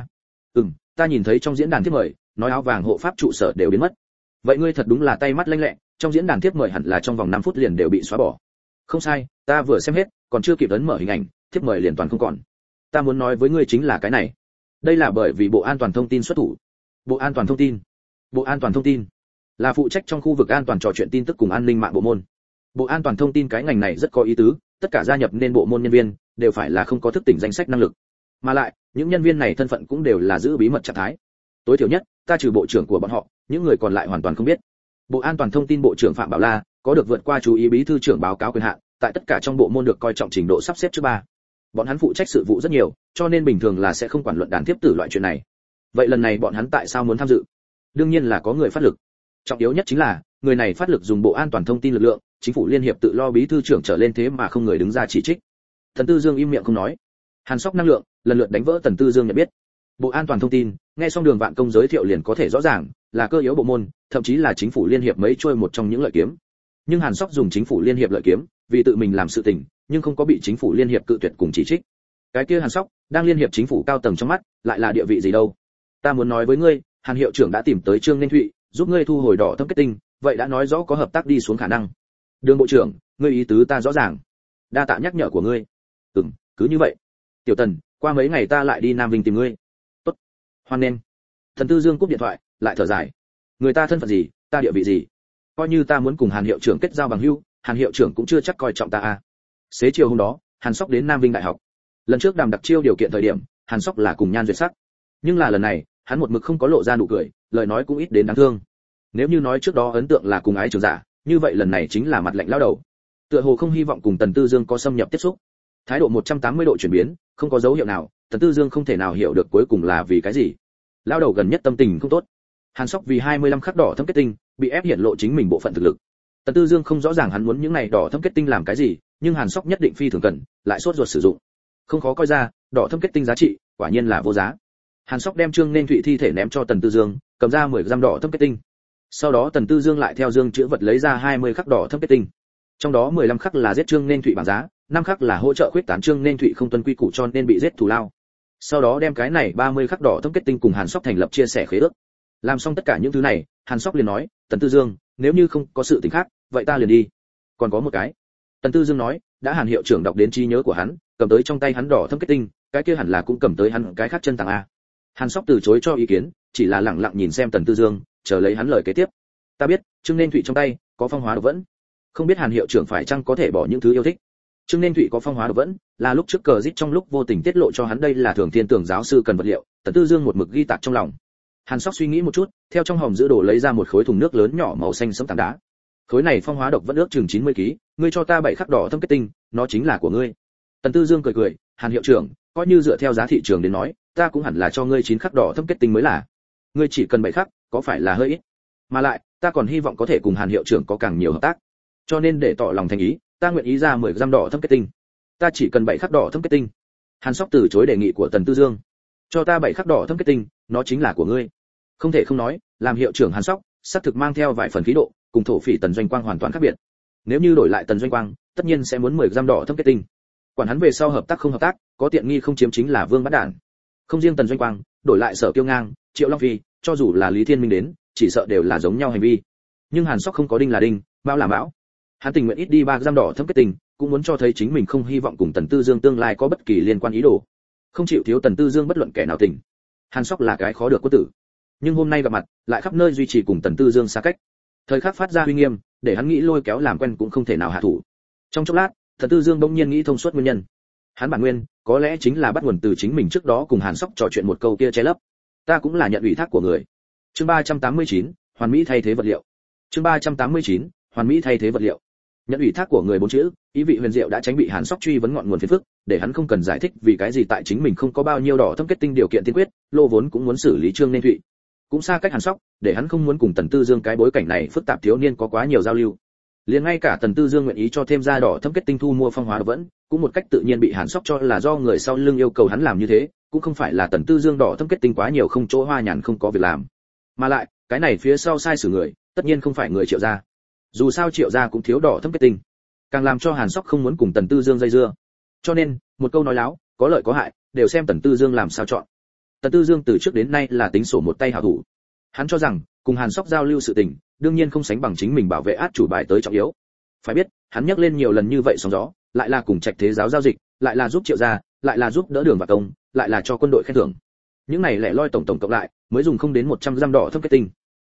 Ta nhìn thấy trong diễn đàn tiếp mời, nói áo vàng hộ pháp trụ sở đều biến mất. Vậy ngươi thật đúng là tay mắt lanh lẹ, trong diễn đàn tiếp mời hẳn là trong vòng 5 phút liền đều bị xóa bỏ. Không sai, ta vừa xem hết, còn chưa kịp ấn mở hình ảnh, tiếp mời liền toàn không còn. Ta muốn nói với ngươi chính là cái này. Đây là bởi vì Bộ An toàn thông tin xuất thủ. Bộ An toàn thông tin? Bộ An toàn thông tin là phụ trách trong khu vực an toàn trò chuyện tin tức cùng an ninh mạng bộ môn. Bộ An toàn thông tin cái ngành này rất có ý tứ, tất cả gia nhập nên bộ môn nhân viên đều phải là không có thức tỉnh danh sách năng lực, mà lại những nhân viên này thân phận cũng đều là giữ bí mật trạng thái. Tối thiểu nhất, ta trừ bộ trưởng của bọn họ, những người còn lại hoàn toàn không biết. Bộ An toàn thông tin bộ trưởng Phạm Bảo La có được vượt qua chú ý bí thư trưởng báo cáo quyền hạn, tại tất cả trong bộ môn được coi trọng trình độ sắp xếp trước ba. Bọn hắn phụ trách sự vụ rất nhiều, cho nên bình thường là sẽ không quản luận đàn tiếp tử loại chuyện này. Vậy lần này bọn hắn tại sao muốn tham dự? Đương nhiên là có người phát lực. Trọng yếu nhất chính là, người này phát lực dùng Bộ An toàn thông tin lực lượng, chính phủ liên hiệp tự lo bí thư trưởng trở lên thế mà không người đứng ra chỉ trích. Tần Tư Dương im miệng không nói. Hàn Sóc năng lượng lần lượt đánh vỡ Tần Tư Dương nhận biết. Bộ An toàn thông tin, nghe xong Đường Vạn Công giới thiệu liền có thể rõ ràng, là cơ yếu bộ môn, thậm chí là chính phủ liên hiệp mấy trôi một trong những lợi kiếm. Nhưng Hàn Sóc dùng chính phủ liên hiệp lợi kiếm, vì tự mình làm sự tình, nhưng không có bị chính phủ liên hiệp cự tuyệt cùng chỉ trích. Cái kia Hàn Sóc, đang liên hiệp chính phủ cao tầng trong mắt, lại là địa vị gì đâu? Ta muốn nói với ngươi, Hàn hiệu trưởng đã tìm tới Trương Nên Thụy, giúp ngươi thu hồi đỏ thâm kết tinh, vậy đã nói rõ có hợp tác đi xuống khả năng. Đường bộ trưởng, ngươi ý tứ ta rõ ràng. Đa tạ nhắc nhở của ngươi. Cứ như vậy. Tiểu Tần, qua mấy ngày ta lại đi Nam Vinh tìm ngươi. Tốt. Hoan nghênh. Thần Tư Dương cúp điện thoại, lại thở dài. Người ta thân phận gì, ta địa vị gì? Coi như ta muốn cùng Hàn hiệu trưởng kết giao bằng hữu, Hàn hiệu trưởng cũng chưa chắc coi trọng ta a. Xế chiều hôm đó, Hàn Sóc đến Nam Vinh Đại học. Lần trước đàm đặc chiêu điều kiện thời điểm, Hàn Sóc là cùng nhan duyệt sắc. Nhưng là lần này, hắn một mực không có lộ ra nụ cười, lời nói cũng ít đến đáng thương. Nếu như nói trước đó ấn tượng là cùng ái trường giả, như vậy lần này chính là mặt lạnh lao đầu. Tựa hồ không hy vọng cùng Tần Tư Dương có xâm nhập tiếp xúc. Thái độ 180 độ chuyển biến, không có dấu hiệu nào, Tần Tư Dương không thể nào hiểu được cuối cùng là vì cái gì. Lao đầu gần nhất tâm tình không tốt. Hàn Sóc vì 25 khắc đỏ thâm kết tinh, bị ép hiện lộ chính mình bộ phận thực lực. Tần Tư Dương không rõ ràng hắn muốn những này đỏ thâm kết tinh làm cái gì, nhưng Hàn Sóc nhất định phi thường cần, lại sốt ruột sử dụng. Không khó coi ra, đỏ thâm kết tinh giá trị, quả nhiên là vô giá. Hàn Sóc đem Trương Nên Thụy thi thể ném cho Tần Tư Dương, cầm ra 10 gram đỏ thâm kết tinh. Sau đó Tần Tư Dương lại theo dương chữ vật lấy ra 20 khắc đỏ thâm kết tinh. Trong đó 15 khắc là giết Trương Nên Thụy bảng giá, 5 khắc là hỗ trợ khuyết tán Trương Nên Thụy không tuân quy củ cho nên bị giết thù lao. Sau đó đem cái này 30 khắc đỏ thâm kết tinh cùng Hàn Sóc thành lập chia sẻ khế ước. Làm xong tất cả những thứ này, Hàn Sóc liền nói, Tần Tư Dương, nếu như không có sự tình khác, vậy ta liền đi. Còn có một cái. Tần Tư Dương nói, đã Hàn hiệu trưởng đọc đến trí nhớ của hắn, cầm tới trong tay hắn đỏ thâm kết tinh, cái kia hẳn là cũng cầm tới hắn cái khác chân tàng a. Hàn Sóc từ chối cho ý kiến, chỉ là lặng lặng nhìn xem Tần Tư Dương, chờ lấy hắn lời kế tiếp. Ta biết, Trương Nên Thụy trong tay có phong hóa độc vẫn, không biết Hàn hiệu trưởng phải chăng có thể bỏ những thứ yêu thích. Trương Nên Thụy có phong hóa độc vẫn, là lúc trước cờ rít trong lúc vô tình tiết lộ cho hắn đây là thường thiên tưởng giáo sư cần vật liệu, Tần Tư Dương một mực ghi tạc trong lòng. Hàn Sóc suy nghĩ một chút, theo trong hòm giữ đồ lấy ra một khối thùng nước lớn nhỏ màu xanh sẫm tảng đá. Khối này phong hóa độc vẫn ước chừng 90 kg, ngươi cho ta 7 khắc đỏ thâm kết tinh, nó chính là của ngươi. Tần Tư Dương cười cười, Hàn hiệu trưởng, coi như dựa theo giá thị trường đến nói, ta cũng hẳn là cho ngươi 9 khắc đỏ thâm kết tinh mới là. Ngươi chỉ cần 7 khắc, có phải là hơi ít? Mà lại, ta còn hy vọng có thể cùng Hàn hiệu trưởng có càng nhiều hợp tác. Cho nên để tỏ lòng thành ý, ta nguyện ý ra 10 gram đỏ thâm kết tinh. Ta chỉ cần 7 khắc đỏ thâm kết tinh. Hàn Sóc từ chối đề nghị của Tần Tư Dương. Cho ta 7 khắc đỏ thâm kết tinh, nó chính là của ngươi. Không thể không nói, làm hiệu trưởng Hàn Sóc, xác thực mang theo vài phần khí độ, cùng thổ phỉ Tần Doanh Quang hoàn toàn khác biệt. Nếu như đổi lại Tần Doanh Quang, tất nhiên sẽ muốn 10 gram đỏ thâm kết tinh. Quản hắn về sau hợp tác không hợp tác, có tiện nghi không chiếm chính là vương bắt đản. Không riêng Tần Doanh Quang, đổi lại Sở Kiêu Ngang, Triệu Long Phi, cho dù là Lý Thiên Minh đến, chỉ sợ đều là giống nhau hành vi. Nhưng Hàn Sóc không có đinh là đinh, mão là mão. Hắn tình nguyện ít đi 3 gram đỏ thâm kết tinh, cũng muốn cho thấy chính mình không hy vọng cùng Tần Tư Dương tương lai có bất kỳ liên quan ý đồ. Không chịu thiếu Tần Tư Dương bất luận kẻ nào tình. Hàn Sóc là cái khó được quân tử. Nhưng hôm nay gặp mặt, lại khắp nơi duy trì cùng Tần Tư Dương xa cách. Thời khắc phát ra uy nghiêm, để hắn nghĩ lôi kéo làm quen cũng không thể nào hạ thủ. Trong chốc lát, Tần Tư Dương bỗng nhiên nghĩ thông suốt nguyên nhân. Hắn bản nguyên, có lẽ chính là bắt nguồn từ chính mình trước đó cùng Hàn Sóc trò chuyện một câu kia che lấp. Ta cũng là nhận ủy thác của người. Chương 389, hoàn mỹ thay thế vật liệu. Chương 389, hoàn mỹ thay thế vật liệu. Nhận ủy thác của người 4 chữ, ý vị huyền diệu đã tránh bị Hàn Sóc truy vấn ngọn nguồn phiền phức, để hắn không cần giải thích vì cái gì tại chính mình không có bao nhiêu đỏ thâm kết tinh điều kiện tiên quyết, lô vốn cũng muốn xử lý Trương Nên Thụy. Cũng xa cách Hàn Sóc, để hắn không muốn cùng Tần Tư Dương cái bối cảnh này phức tạp thiếu niên có quá nhiều giao lưu. Liền ngay cả Tần Tư Dương nguyện ý cho thêm ra đỏ thâm kết tinh thu mua phong hóa vẫn, cũng một cách tự nhiên bị Hàn Sóc cho là do người sau lưng yêu cầu hắn làm như thế, cũng không phải là Tần Tư Dương đỏ thâm kết tinh quá nhiều không chỗ hoa nhàn không có việc làm. Mà lại, cái này phía sau sai sử người, tất nhiên không phải người Triệu gia. Dù sao Triệu gia cũng thiếu đỏ thâm kết tinh, càng làm cho Hàn Sóc không muốn cùng Tần Tư Dương dây dưa. Cho nên, một câu nói láo, có lợi có hại, đều xem Tần Tư Dương làm sao chọn. Tần Tư Dương từ trước đến nay là tính sổ một tay hảo thủ. Hắn cho rằng, cùng Hàn Sóc giao lưu sự tình, đương nhiên không sánh bằng chính mình bảo vệ át chủ bài tới trọng yếu. Phải biết, hắn nhắc lên nhiều lần như vậy sóng gió, lại là cùng Trạch Thế Giáo giao dịch, lại là giúp Triệu gia, lại là giúp đỡ Đường Vạn Công, lại là cho quân đội khen thưởng. Những này lẻ loi tổng cộng lại, mới dùng không đến 100 gram đỏ thâm kết tinh.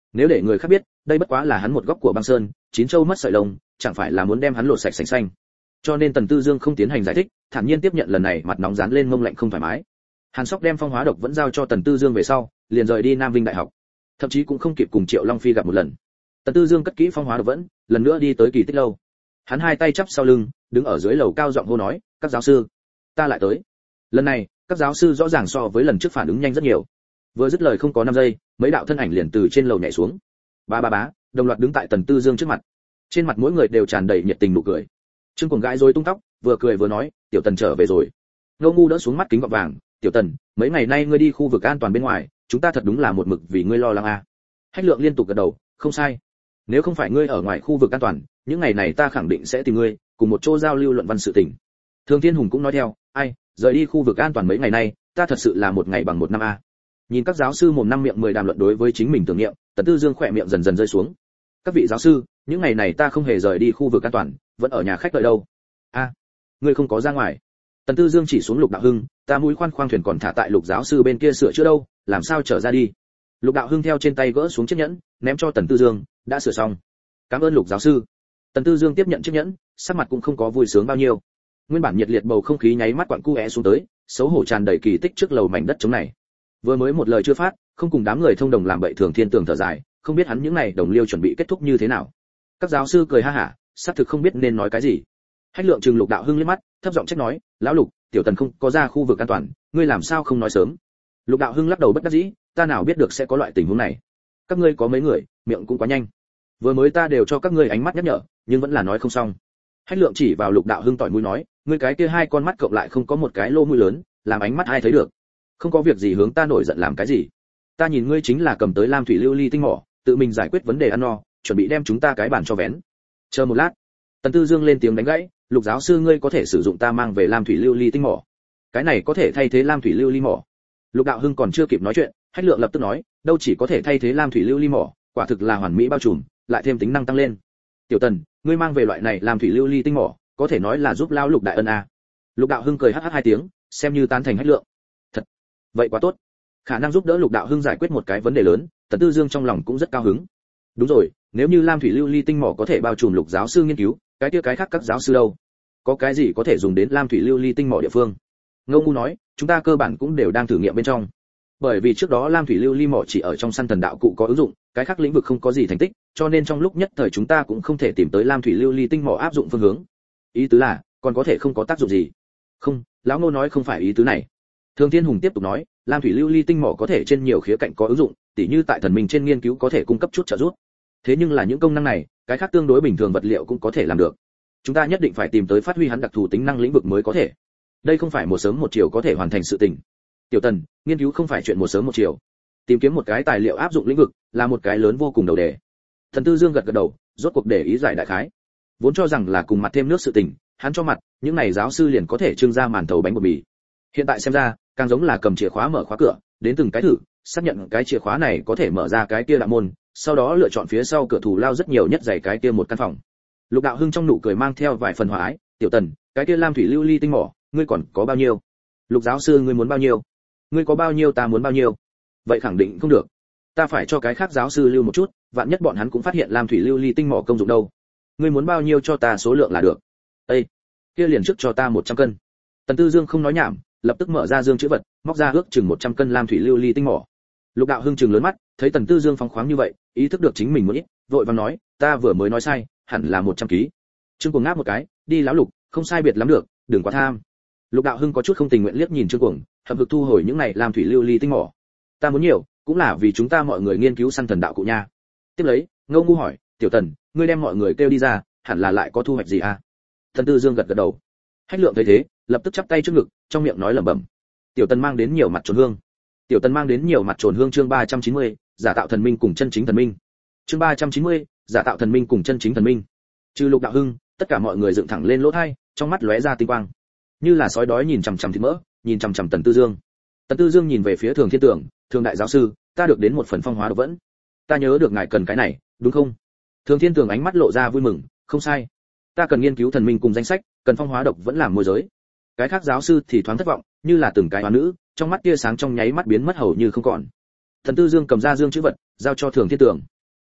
Nếu để người khác biết, đây bất quá là hắn một góc của băng sơn, chín châu mất sợi lông, chẳng phải là muốn đem hắn lột sạch sành xanh. Cho nên Tần Tư Dương không tiến hành giải thích, thản nhiên tiếp nhận lần này mặt nóng dán lên mông lạnh không thoải mái. Hàn Sóc đem phong hóa độc vẫn giao cho Tần Tư Dương về sau, liền rời đi Nam Vinh Đại học. Thậm chí cũng không kịp cùng Triệu Long Phi gặp một lần. Tần Tư Dương cất kỹ phong hóa độc vẫn, lần nữa đi tới Kỳ Tích lâu. Hắn hai tay chắp sau lưng, đứng ở dưới lầu cao giọng hô nói, "Các giáo sư, ta lại tới." Lần này, các giáo sư rõ ràng so với lần trước phản ứng nhanh rất nhiều. Vừa dứt lời không có 5 giây, mấy đạo thân ảnh liền từ trên lầu nhảy xuống. Ba ba bá, đồng loạt đứng tại Tần Tư Dương trước mặt. Trên mặt mỗi người đều tràn đầy nhiệt tình nụ cười. Trương Cuồng gãi rối tung tóc, vừa cười vừa nói, "Tiểu Tần trở về rồi." Ngô Ngu đỡ xuống mắt kính gọng vàng, "Tiểu Tần, mấy ngày nay ngươi đi khu vực an toàn bên ngoài, chúng ta thật đúng là một mực vì ngươi lo lắng a." Hách Lượng liên tục gật đầu, "Không sai. Nếu không phải ngươi ở ngoài khu vực an toàn, những ngày này ta khẳng định sẽ tìm ngươi, cùng một chỗ giao lưu luận văn sự tình." Thường Thiên Hùng cũng nói theo, "Ai, rời đi khu vực an toàn mấy ngày nay, ta thật sự là một ngày bằng một năm a." Nhìn các giáo sư mồm năm miệng 10 đàm luận đối với chính mình tưởng niệm, Tần Tư Dương khỏe miệng dần dần rơi xuống. "Các vị giáo sư, những ngày này ta không hề rời đi khu vực an toàn, vẫn ở nhà khách đợi đâu." "A, ngươi không có ra ngoài?" Tần Tư Dương chỉ xuống Lục Đạo Hưng, "Ta mũi khoan khoang thuyền còn thả tại Lục giáo sư bên kia sửa chữa đâu, làm sao trở ra đi?" Lục Đạo Hưng theo trên tay gỡ xuống chiếc nhẫn, ném cho Tần Tư Dương, "Đã sửa xong. Cảm ơn Lục giáo sư." Tần Tư Dương tiếp nhận chiếc nhẫn, sắc mặt cũng không có vui sướng bao nhiêu. Nguyên bản nhiệt liệt bầu không khí nháy mắt quặn cu xuống tới, xấu hổ tràn đầy kỳ tích trước lầu mảnh đất trống này. Vừa mới một lời chưa phát, không cùng đám người thông đồng làm bậy Thường Thiên Tường thở dài, không biết hắn những này đồng liêu chuẩn bị kết thúc như thế nào. Các giáo sư cười ha hả, xác thực không biết nên nói cái gì. Hách Lượng trừng Lục Đạo Hưng liếc mắt, thấp giọng trách nói, "Lão Lục, Tiểu Tần không có ra khu vực an toàn, ngươi làm sao không nói sớm?" Lục Đạo Hưng lắc đầu bất đắc dĩ, "Ta nào biết được sẽ có loại tình huống này. Các ngươi có mấy người, miệng cũng quá nhanh. Vừa mới ta đều cho các ngươi ánh mắt nhắc nhở, nhưng vẫn là nói không xong." Hách Lượng chỉ vào Lục Đạo Hưng tỏi mũi nói, "Ngươi cái kia hai con mắt cộng lại không có một cái lỗ mũi lớn, làm ánh mắt ai thấy được. Không có việc gì hướng ta nổi giận làm cái gì? Ta nhìn ngươi chính là cầm tới Lam Thủy Lưu Ly tinh mỏ, tự mình giải quyết vấn đề ăn no, chuẩn bị đem chúng ta cái bàn cho vén." "Chờ một lát." Tần Tư Dương lên tiếng đánh gãy, "Lục giáo sư ngươi có thể sử dụng ta mang về Lam Thủy Lưu Ly tinh mỏ. Cái này có thể thay thế Lam Thủy Lưu Ly mỏ." Lục Đạo Hưng còn chưa kịp nói chuyện, Hách Lượng lập tức nói, "Đâu chỉ có thể thay thế Lam Thủy Lưu Ly mỏ, quả thực là hoàn mỹ bao trùm, lại thêm tính năng tăng lên. Tiểu Tần, ngươi mang về loại này Lam Thủy Lưu Ly tinh mỏ, có thể nói là giúp lão Lục đại ân a." Lục Đạo Hưng cười hắc hắc hai tiếng, xem như tán thành Hách Lượng. "Thật, vậy quá tốt. Khả năng giúp đỡ Lục Đạo Hưng giải quyết một cái vấn đề lớn." Tần Tư Dương trong lòng cũng rất cao hứng. "Đúng rồi, nếu như Lam Thủy Lưu Ly tinh mỏ có thể bao trùm Lục giáo sư nghiên cứu, cái kia cái khác các giáo sư đâu? Có cái gì có thể dùng đến Lam Thủy Lưu Ly tinh mỏ địa phương?" Ngô Ngu nói, "Chúng ta cơ bản cũng đều đang thử nghiệm bên trong. Bởi vì trước đó Lam Thủy Lưu Ly mỏ chỉ ở trong săn thần đạo cụ có ứng dụng, cái khác lĩnh vực không có gì thành tích, cho nên trong lúc nhất thời chúng ta cũng không thể tìm tới Lam Thủy Lưu Ly tinh mỏ áp dụng phương hướng." "Ý tứ là, còn có thể không có tác dụng gì?" "Không, lão Ngô nói không phải ý tứ này." Thường Thiên Hùng tiếp tục nói, "Lam Thủy Lưu Ly tinh mỏ có thể trên nhiều khía cạnh có ứng dụng, tỉ như tại thần minh trên nghiên cứu có thể cung cấp chút trợ giúp. Thế nhưng là những công năng này, cái khác tương đối bình thường vật liệu cũng có thể làm được. Chúng ta nhất định phải tìm tới phát huy hắn đặc thù tính năng lĩnh vực mới có thể. Đây không phải một sớm một chiều có thể hoàn thành sự tình. Tiểu Tần, nghiên cứu không phải chuyện một sớm một chiều. Tìm kiếm một cái tài liệu áp dụng lĩnh vực là một cái lớn vô cùng đầu đề." Thần Tư Dương gật gật đầu, rốt cuộc để ý giải đại khái. Vốn cho rằng là cùng mặt thêm nước sự tình, hắn cho mặt, những này giáo sư liền có thể trưng ra màn thầu bánh bột mì. Hiện tại xem ra, càng giống là cầm chìa khóa mở khóa cửa, đến từng cái thử, xác nhận cái chìa khóa này có thể mở ra cái kia đại môn, sau đó lựa chọn phía sau cửa thủ lao rất nhiều nhất dày cái kia một căn phòng. Lục Đạo Hưng trong nụ cười mang theo vài phần hòa ái, "Tiểu Tần, cái kia Lam Thủy Lưu Ly tinh mỏ, ngươi còn có bao nhiêu? Lục giáo sư ngươi muốn bao nhiêu? Ngươi có bao nhiêu ta muốn bao nhiêu?" "Vậy khẳng định không được. Ta phải cho cái khác giáo sư lưu một chút, vạn nhất bọn hắn cũng phát hiện Lam Thủy Lưu Ly tinh mỏ công dụng đâu. Ngươi muốn bao nhiêu cho ta số lượng là được." "Ê, kia liền trước cho ta 100 cân." Tần Tư Dương không nói nhảm, lập tức mở ra dương trữ vật, móc ra ước chừng 100 cân Lam Thủy Lưu Ly tinh mỏ. Lục Đạo Hưng trừng lớn mắt, thấy Tần Tư Dương phóng khoáng như vậy, ý thức được chính mình muốn ít, vội vàng nói, "Ta vừa mới nói sai, hẳn là 100 kg." Trương Cuồng ngáp một cái, "Đi lão Lục, không sai biệt lắm được, đừng quá tham." Lục Đạo Hưng có chút không tình nguyện liếc nhìn Trương Cuồng, hậm hực thu hồi những này Lam Thủy Lưu Ly tinh mỏ. "Ta muốn nhiều, cũng là vì chúng ta mọi người nghiên cứu săn thần đạo cụ nha." Tiếp lấy, Ngô Ngu hỏi, "Tiểu Tần, ngươi đem mọi người kêu đi ra, hẳn là lại có thu hoạch gì à?" Tần Tư Dương gật gật đầu. Hách Lượng thấy thế, lập tức chắp tay trước ngực, trong miệng nói lẩm bẩm, "Tiểu Tần mang đến nhiều mặt trồn hương." Tiểu Tần mang đến nhiều mặt trồn hương chương 390, giả tạo thần minh cùng chân chính thần minh. Chương 390, giả tạo thần minh cùng chân chính thần minh. Trừ Lục Đạo Hưng, tất cả mọi người dựng thẳng lên lỗ tai, trong mắt lóe ra tinh quang. Như là sói đói nhìn chằm chằm thịt mỡ, nhìn chằm chằm Tần Tư Dương. Tần Tư Dương nhìn về phía Thường Thiên Tường, "Thường đại giáo sư, ta được đến một phần phong hóa độc vẫn. Ta nhớ được ngài cần cái này, đúng không?" Thường Thiên Tường ánh mắt lộ ra vui mừng, "Không sai. Ta cần nghiên cứu thần minh cùng danh sách, cần phong hóa độc vẫn làm môi giới." Cái khác giáo sư thì thoáng thất vọng, như là từng cái hóa nữ, trong mắt tia sáng trong nháy mắt biến mất hầu như không còn. Thần Tư Dương cầm ra dương chữ vật, giao cho Thường Thiên Tường.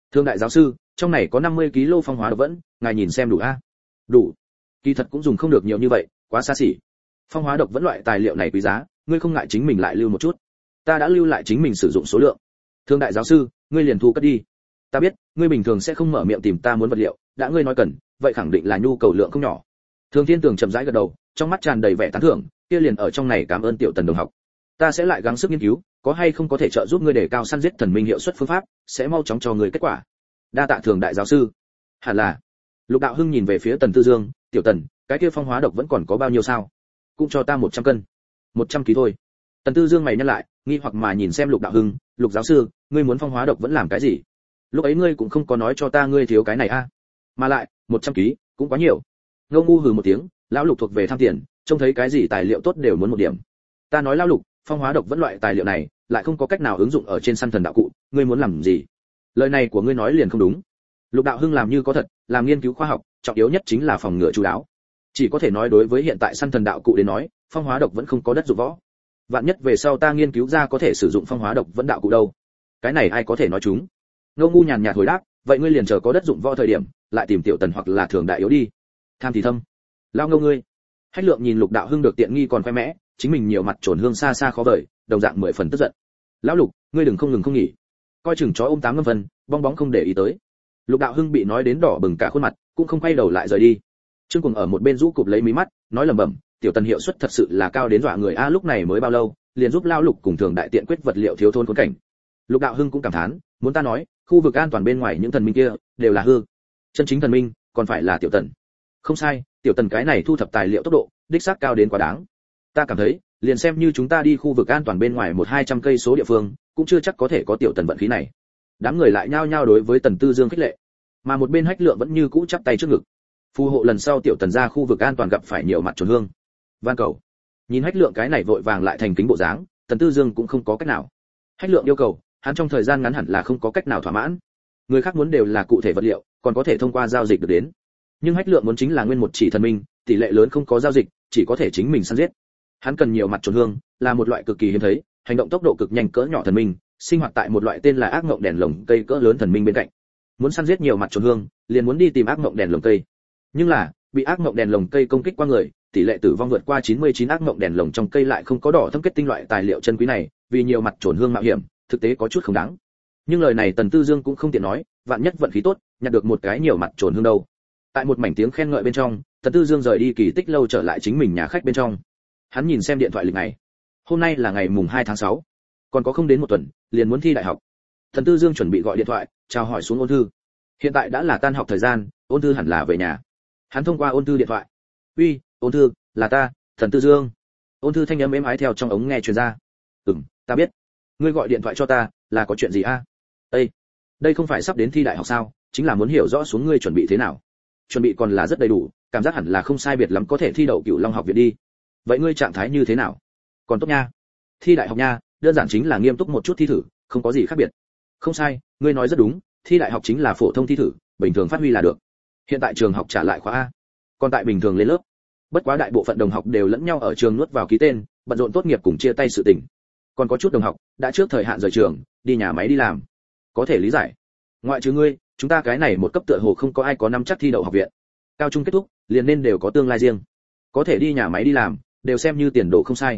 Thương đại giáo sư, trong này có 50 kg phong hóa độc vẫn, ngài nhìn xem đủ a? Đủ. Kỳ thật cũng dùng không được nhiều như vậy, quá xa xỉ. Phong hóa độc vẫn loại tài liệu này quý giá, ngươi không ngại chính mình lại lưu một chút. Ta đã lưu lại chính mình sử dụng số lượng. Thương đại giáo sư, ngươi liền thu cất đi. Ta biết, ngươi bình thường sẽ không mở miệng tìm ta muốn vật liệu, đã ngươi nói cần, vậy khẳng định là nhu cầu lượng không nhỏ. Thương Thiên Tường chậm rãi gật đầu, trong mắt tràn đầy vẻ tán thưởng, kia liền ở trong này cảm ơn Tiểu Tần đồng học. Ta sẽ lại gắng sức nghiên cứu, có hay không có thể trợ giúp ngươi đề cao săn giết thần minh hiệu suất phương pháp, sẽ mau chóng cho ngươi kết quả. Đa tạ Thường đại giáo sư. Hẳn là. Lục Đạo Hưng nhìn về phía Tần Tư Dương, Tiểu Tần, cái kia phong hóa độc vẫn còn có bao nhiêu sao? Cũng cho ta 100 cân. 100 kg thôi. Tần Tư Dương mày nhăn lại, nghi hoặc mà nhìn xem Lục Đạo Hưng, Lục giáo sư, ngươi muốn phong hóa độc vẫn làm cái gì? Lúc ấy ngươi cũng không có nói cho ta ngươi thiếu cái này a. Mà lại, 100 kg, cũng quá nhiều. Ngô Ngu hừ một tiếng, lão Lục thuộc về tham tiền, trông thấy cái gì tài liệu tốt đều muốn một điểm. Ta nói lão Lục, phong hóa độc vẫn loại tài liệu này, lại không có cách nào ứng dụng ở trên săn thần đạo cụ, ngươi muốn làm gì? Lời này của ngươi nói liền không đúng. Lục Đạo Hưng làm như có thật, làm nghiên cứu khoa học, trọng yếu nhất chính là phòng ngừa chu đáo. Chỉ có thể nói đối với hiện tại săn thần đạo cụ đến nói, phong hóa độc vẫn không có đất dụng võ. Vạn nhất về sau ta nghiên cứu ra có thể sử dụng phong hóa độc vẫn đạo cụ đâu? Cái này ai có thể nói chúng? Ngô Ngu nhàn nhạt hồi đáp, vậy ngươi liền chờ có đất dụng võ thời điểm, lại tìm Tiểu Tần hoặc là Thường đại yếu đi. Tham thì thâm. Lao Ngô ngươi. Hách Lượng nhìn Lục Đạo Hưng được tiện nghi còn khoe mẽ, chính mình nhiều mặt trồn hương xa xa khó vời, đồng dạng 10 phần tức giận. Lão Lục, ngươi đừng không ngừng không nghỉ. Coi chừng chó ôm 8 ngâm phần, bong bóng không để ý tới. Lục Đạo Hưng bị nói đến đỏ bừng cả khuôn mặt, cũng không quay đầu lại rời đi. Trương Cuồng ở một bên rũ cụp lấy mí mắt, nói lẩm bẩm, Tiểu Tần hiệu suất thật sự là cao đến dọa người a, lúc này mới bao lâu, liền giúp Lão Lục cùng Thường đại tiện quyết vật liệu thiếu thốn khốn cảnh. Lục Đạo Hưng cũng cảm thán, muốn ta nói, khu vực an toàn bên ngoài những thần minh kia đều là hư, chân chính thần minh còn phải là Tiểu Tần. Không sai, Tiểu Tần cái này thu thập tài liệu tốc độ đích xác cao đến quá đáng. Ta cảm thấy, liền xem như chúng ta đi khu vực an toàn bên ngoài 100-200 cây số địa phương, cũng chưa chắc có thể có Tiểu Tần vận khí này. Đám người lại nhao nhao đối với Tần Tư Dương khích lệ, mà một bên Hách Lượng vẫn như cũ chắp tay trước ngực, phù hộ lần sau Tiểu Tần ra khu vực an toàn gặp phải nhiều mặt trồn hương. Van cầu. Nhìn Hách Lượng cái này vội vàng lại thành kính bộ dáng, Tần Tư Dương cũng không có cách nào. Hách Lượng yêu cầu, hắn trong thời gian ngắn hẳn là không có cách nào thỏa mãn. Người khác muốn đều là cụ thể vật liệu, còn có thể thông qua giao dịch được đến. Nhưng Hách Lượng muốn chính là nguyên một chỉ thần minh, tỷ lệ lớn không có giao dịch, chỉ có thể chính mình săn giết. Hắn cần nhiều mặt trồn hương, là một loại cực kỳ hiếm thấy, hành động tốc độ cực nhanh cỡ nhỏ thần minh, sinh hoạt tại một loại tên là ác ngộng đèn lồng cây cỡ lớn thần minh bên cạnh. Muốn săn giết nhiều mặt trồn hương, liền muốn đi tìm ác ngộng đèn lồng cây. Nhưng là, bị ác ngộng đèn lồng cây công kích qua người, tỷ lệ tử vong vượt qua 99, ác ngộng đèn lồng trong cây lại không có đỏ thâm kết tinh loại tài liệu chân quý này, vì nhiều mặt trồn hương mạo hiểm, thực tế có chút không đáng. Nhưng lời này Tần Tư Dương cũng không tiện nói, vạn nhất vận khí tốt, nhặt được một cái nhiều mặt trồn hương đâu. Tại một mảnh tiếng khen ngợi bên trong, Tần Tư Dương rời đi Kỳ Tích lâu trở lại chính mình nhà khách bên trong. Hắn nhìn xem điện thoại lịch ngày. Hôm nay là ngày mùng 2 tháng 6, còn có không đến một tuần, liền muốn thi đại học. Tần Tư Dương chuẩn bị gọi điện thoại, chào hỏi xuống Ôn Thư. Hiện tại đã là tan học thời gian, Ôn Thư hẳn là về nhà. Hắn thông qua Ôn Thư điện thoại. "Uy, Ôn Thư, là ta, Tần Tư Dương." Ôn Thư thanh âm êm ái theo trong ống nghe truyền ra. Ta biết. Ngươi gọi điện thoại cho ta, là có chuyện gì a?" "Ê, đây không phải sắp đến thi đại học sao, chính là muốn hiểu rõ xuống ngươi chuẩn bị thế nào." "Chuẩn bị còn là rất đầy đủ, cảm giác hẳn là không sai biệt lắm có thể thi đậu Cửu Long học viện đi." "Vậy ngươi trạng thái như thế nào?" "Còn tốt nha. Thi đại học nha, đơn giản chính là nghiêm túc một chút thi thử, không có gì khác biệt." "Không sai, ngươi nói rất đúng, thi đại học chính là phổ thông thi thử, bình thường phát huy là được. Hiện tại trường học trả lại khóa a, còn tại bình thường lên lớp. Bất quá đại bộ phận đồng học đều lẫn nhau ở trường nuốt vào ký tên, bận rộn tốt nghiệp cùng chia tay sự tình. Còn có chút đồng học đã trước thời hạn rời trường, đi nhà máy đi làm. Có thể lý giải. Ngoại trừ ngươi, chúng ta cái này một cấp tựa hồ không có ai có nắm chắc thi đậu học viện. Cao trung kết thúc, liền nên đều có tương lai riêng. Có thể đi nhà máy đi làm, đều xem như tiền đồ không sai."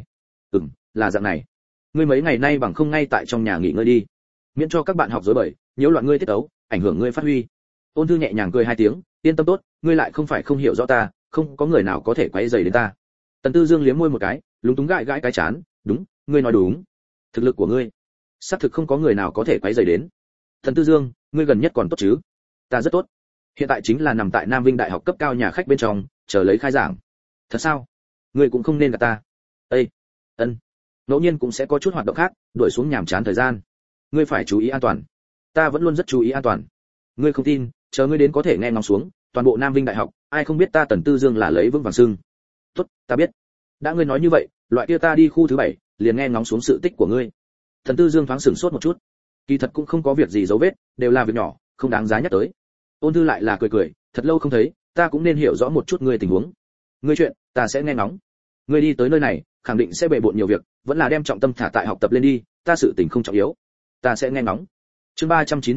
Là dạng này. Ngươi mấy ngày nay bằng không ngay tại trong nhà nghỉ ngơi đi, miễn cho các bạn học rối bời, nhiễu loạn ngươi tiết tấu, ảnh hưởng ngươi phát huy." Ôn Thư nhẹ nhàng cười hai tiếng, "Yên tâm tốt, ngươi lại không phải không hiểu rõ ta, không có người nào có thể quấy rầy đến ta." Tần Tư Dương liếm môi một cái, lúng túng gãi gãi cái chán, "Đúng, ngươi nói đúng. Thực lực của ngươi, xác thực không có người nào có thể quấy rầy đến." "Tần Tư Dương, ngươi gần nhất còn tốt chứ?" "Ta rất tốt. Hiện tại chính là nằm tại Nam Vinh Đại học cấp cao nhà khách bên trong, chờ lấy khai giảng." "Thật sao? Ngươi cũng không nên gạt ta." "Ê, ngẫu nhiên cũng sẽ có chút hoạt động khác, đuổi xuống nhàm chán thời gian. Ngươi phải chú ý an toàn." "Ta vẫn luôn rất chú ý an toàn. Ngươi không tin, chờ ngươi đến có thể nghe ngóng xuống, toàn bộ Nam Vinh Đại học, ai không biết ta Tần Tư Dương là lấy vững vàng xưng." "Tốt, ta biết. Đã ngươi nói như vậy, loại kia ta đi khu thứ 7, liền nghe ngóng xuống sự tích của ngươi." Tần Tư Dương thoáng sửng sốt một chút. Kỳ thật cũng không có việc gì dấu vết, đều là việc nhỏ, không đáng giá nhắc tới. Ôn Thư lại là cười cười, "Thật lâu không thấy, ta cũng nên hiểu rõ một chút ngươi tình huống. Ngươi chuyện, ta sẽ nghe ngóng. Ngươi đi tới nơi này, khẳng định sẽ bề bộn nhiều việc, vẫn là đem trọng tâm thả tại học tập lên đi, ta sự tình không trọng yếu. Ta sẽ nghe ngóng." Chương 392,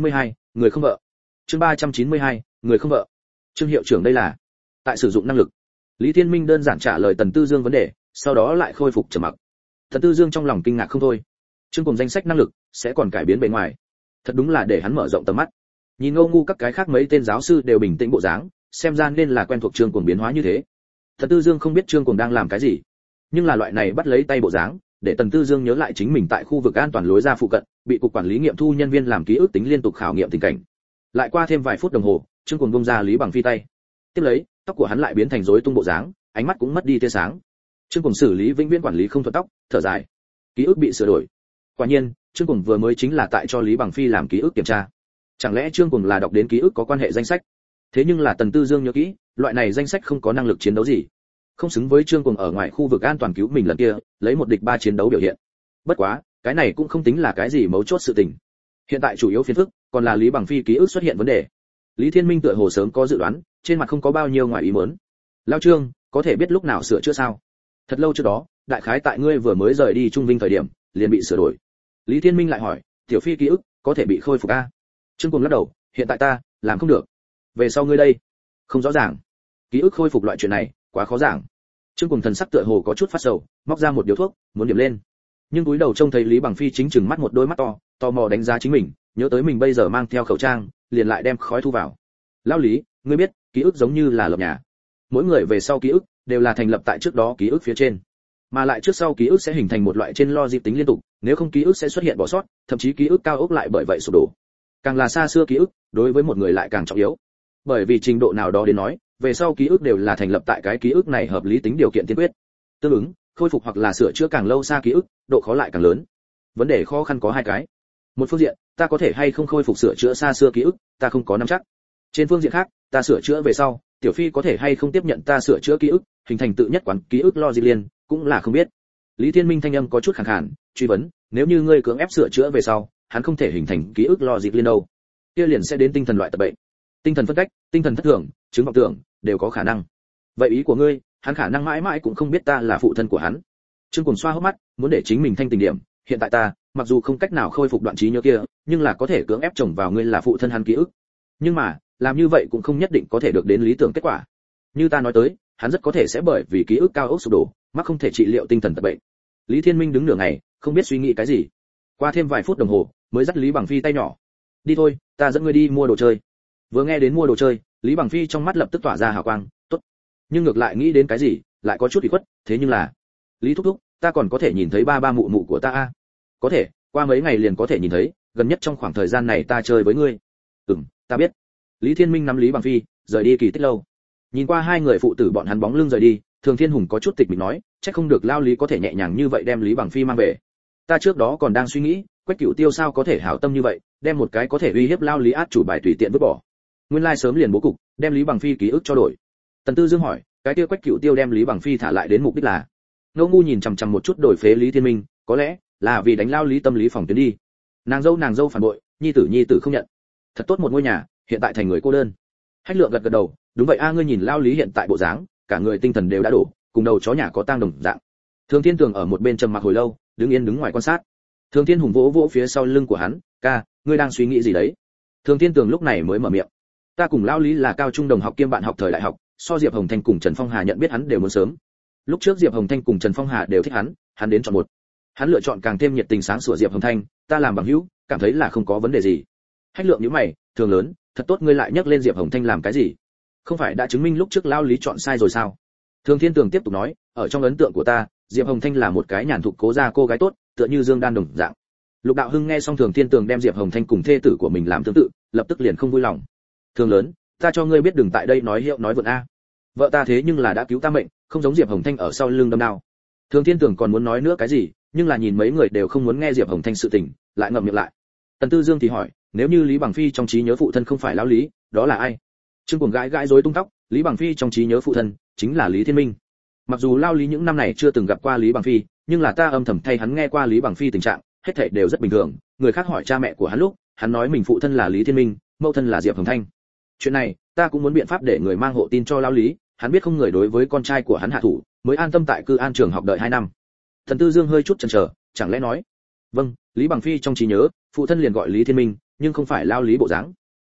người không vợ. Chương 392, người không vợ. Trương hiệu trưởng đây là tại sử dụng năng lực. Lý Thiên Minh đơn giản trả lời Tần Tư Dương vấn đề, sau đó lại khôi phục trầm mặc. Tần Tư Dương trong lòng kinh ngạc không thôi. Trương cùng danh sách năng lực sẽ còn cải biến bề ngoài, thật đúng là để hắn mở rộng tầm mắt. Nhìn Ngô Ngu các cái khác mấy tên giáo sư đều bình tĩnh bộ dáng, xem ra nên là quen thuộc Trương cùng biến hóa như thế. Tần Tư Dương không biết Trương cùng đang làm cái gì, nhưng là loại này bắt lấy tay bộ dáng, để Tần Tư Dương nhớ lại chính mình tại khu vực an toàn lối ra phụ cận, bị cục quản lý nghiệm thu nhân viên làm ký ức tính liên tục khảo nghiệm tình cảnh. Lại qua thêm vài phút đồng hồ, Trương cùng bung ra Lý Bằng Phi tay. Tiếp lấy, tóc của hắn lại biến thành rối tung bộ dáng, ánh mắt cũng mất đi tia sáng. Trương cùng xử lý vĩnh viễn quản lý không thuận tóc, thở dài. Ký ức bị sửa đổi. Quả nhiên, Trương cùng vừa mới chính là tại cho Lý Bằng Phi làm ký ức kiểm tra. Chẳng lẽ Trương cùng là đọc đến ký ức có quan hệ danh sách? Thế nhưng là Tần Tư Dương nhớ kỹ, loại này danh sách không có năng lực chiến đấu gì, không xứng với Trương cùng ở ngoài khu vực an toàn cứu mình lần kia, lấy một địch ba chiến đấu biểu hiện. Bất quá, cái này cũng không tính là cái gì mấu chốt sự tình. Hiện tại chủ yếu phiền phức còn là Lý Bằng Phi ký ức xuất hiện vấn đề. Lý Thiên Minh tựa hồ sớm có dự đoán, trên mặt không có bao nhiêu ngoài ý muốn. Lao Trương, có thể biết lúc nào sửa chữa sao? Thật lâu trước đó, đại khái tại ngươi vừa mới rời đi Trung Vinh thời điểm, liền bị sửa đổi. Lý Thiên Minh lại hỏi, tiểu Phi ký ức có thể bị khôi phục a? Trương Cuồng lắc đầu, hiện tại ta làm không được. Về sau ngươi đây? Không rõ ràng. Ký ức khôi phục loại chuyện này, quá khó giảng. Trương Cuồng thần sắc tựa hồ có chút phát sầu, móc ra một điếu thuốc, muốn điểm lên. Nhưng cúi đầu trông thấy Lý Bằng Phi chính chừng mắt một đôi mắt to, tò mò đánh giá chính mình, nhớ tới mình bây giờ mang theo khẩu trang, liền lại đem khói thu vào. Lão Lý, ngươi biết, ký ức giống như là lập nhà. Mỗi người về sau ký ức đều là thành lập tại trước đó ký ức phía trên, mà lại trước sau ký ức sẽ hình thành một loại trên logic tính liên tục, nếu không ký ức sẽ xuất hiện bỏ sót, thậm chí ký ức cao ốc lại bởi vậy sụp đổ. Càng là xa xưa ký ức, đối với một người lại càng trọng yếu. Bởi vì trình độ nào đó đến nói, về sau ký ức đều là thành lập tại cái ký ức này hợp lý tính điều kiện tiên quyết. Tương ứng, khôi phục hoặc là sửa chữa càng lâu xa ký ức, độ khó lại càng lớn. Vấn đề khó khăn có hai cái. Một phương diện, ta có thể hay không khôi phục sửa chữa xa xưa ký ức, ta không có nắm chắc. Trên phương diện khác, ta sửa chữa về sau, tiểu Phi có thể hay không tiếp nhận ta sửa chữa ký ức, hình thành tự nhất quán ký ức logic liên, cũng là không biết. Lý Thiên Minh thanh âm có chút khàn khàn, truy vấn, nếu như ngươi cưỡng ép sửa chữa về sau, hắn không thể hình thành ký ức logic liên đâu, kia liền sẽ đến tinh thần loại tật bệnh, tinh thần phân cách, tinh thần thất thường, chứng vọng tưởng đều có khả năng. Vậy ý của ngươi, hắn khả năng mãi mãi cũng không biết ta là phụ thân của hắn. Trương Cuồng xoa hốc mắt, muốn để chính mình thanh tình điểm, hiện tại ta, mặc dù không cách nào khôi phục đoạn trí nhớ kia, nhưng là có thể cưỡng ép chồng vào ngươi là phụ thân hắn ký ức. Nhưng mà, làm như vậy cũng không nhất định có thể được đến lý tưởng kết quả. Như ta nói tới, hắn rất có thể sẽ bởi vì ký ức cao ốc sụp đổ, mắc không thể trị liệu tinh thần tật bệnh. Lý Thiên Minh đứng nửa ngày, không biết suy nghĩ cái gì. Qua thêm vài phút đồng hồ, mới dắt Lý Bằng Phi tay nhỏ. Đi thôi, ta dẫn ngươi đi mua đồ chơi. Vừa nghe đến mua đồ chơi, Lý Bằng Phi trong mắt lập tức tỏa ra hào quang, tốt. Nhưng ngược lại nghĩ đến cái gì, lại có chút ủy khuất, thế nhưng là, Lý thúc thúc, ta còn có thể nhìn thấy ba ba mụ mụ của ta a? Có thể, qua mấy ngày liền có thể nhìn thấy, gần nhất trong khoảng thời gian này ta chơi với ngươi. Ta biết. Lý Thiên Minh nắm Lý Bằng Phi, rời đi Kỳ Tích lâu. Nhìn qua hai người phụ tử bọn hắn bóng lưng rời đi, Thường Thiên Hùng có chút tịch mịch nói, chắc không được Lao Lý có thể nhẹ nhàng như vậy đem Lý Bằng Phi mang về. Ta trước đó còn đang suy nghĩ, Quách Cửu Tiêu sao có thể hảo tâm như vậy, đem một cái có thể uy hiếp Lao Lý át chủ bài tùy tiện vứt bỏ. Nguyên lai sớm liền bố cục, đem Lý Bằng Phi ký ức cho đổi. Tần Tư Dương hỏi, cái kia Quách Cửu Tiêu đem Lý Bằng Phi thả lại đến mục đích là? Ngô Ngu nhìn chằm chằm một chút đổi phế Lý Thiên Minh, có lẽ là vì đánh Lao Lý tâm lý phòng tuyến đi. Nàng dâu phản bội, nhi tử không nhận. Thật tốt một ngôi nhà, hiện tại thành người cô đơn. Hách Lượng gật đầu, đúng vậy a, ngươi nhìn Lao Lý hiện tại bộ dáng, cả người tinh thần đều đã đổ, cùng đầu chó nhà có tang đồng dạng. Thường Thiên Tường ở một bên trầm mặc hồi lâu, đứng ngoài quan sát. Thường Thiên Hùng vỗ phía sau lưng của hắn, ca, ngươi đang suy nghĩ gì đấy? Thường Thiên Tường lúc này mới mở miệng. Ta cùng Lao Lý là cao trung đồng học kiêm bạn học thời đại học, so Diệp Hồng Thanh cùng Trần Phong Hà nhận biết hắn đều muốn sớm. Lúc trước Diệp Hồng Thanh cùng Trần Phong Hà đều thích hắn đến chọn một. Hắn lựa chọn càng thêm nhiệt tình sáng sủa Diệp Hồng Thanh, ta làm bằng hữu, cảm thấy là không có vấn đề gì. Hách Lượng nhíu mày, Thường lớn, thật tốt ngươi lại nhắc lên Diệp Hồng Thanh làm cái gì? Không phải đã chứng minh lúc trước Lao Lý chọn sai rồi sao? Thường Thiên Tường tiếp tục nói, ở trong ấn tượng của ta, Diệp Hồng Thanh là một cái nhàn thục cố gia cô gái tốt, tựa như Dương Đan đồng dạng. Lục Đạo Hưng nghe xong Thường Thiên Tường đem Diệp Hồng Thanh cùng thê tử của mình làm tương tự, lập tức liền không vui lòng. Thường lớn, ta cho ngươi biết đừng tại đây nói hiệu nói vượn a. Vợ ta thế nhưng là đã cứu ta mệnh, không giống Diệp Hồng Thanh ở sau lưng đâm đao. Thường Thiên Tường còn muốn nói nữa cái gì, nhưng là nhìn mấy người đều không muốn nghe Diệp Hồng Thanh sự tình, lại ngậm miệng lại. Tần Tư Dương thì hỏi, nếu như Lý Bằng Phi trong trí nhớ phụ thân không phải Lão Lý, đó là ai? Trương Cuồng gãi rối tung tóc, Lý Bằng Phi trong trí nhớ phụ thân chính là Lý Thiên Minh. Mặc dù Lao Lý những năm này chưa từng gặp qua Lý Bằng Phi, nhưng là ta âm thầm thay hắn nghe qua Lý Bằng Phi tình trạng, hết thảy đều rất bình thường. Người khác hỏi cha mẹ của hắn lúc, hắn nói mình phụ thân là Lý Thiên Minh, mẫu thân là Diệp Hồng Thanh. Chuyện này, ta cũng muốn biện pháp để người mang hộ tin cho Lao Lý, hắn biết không người đối với con trai của hắn hạ thủ, mới an tâm tại cư an trường học đợi 2 năm. Thần Tư Dương hơi chút chần chờ, chẳng lẽ nói, vâng, Lý Bằng Phi trong trí nhớ, phụ thân liền gọi Lý Thiên Minh, nhưng không phải Lao Lý bộ dáng.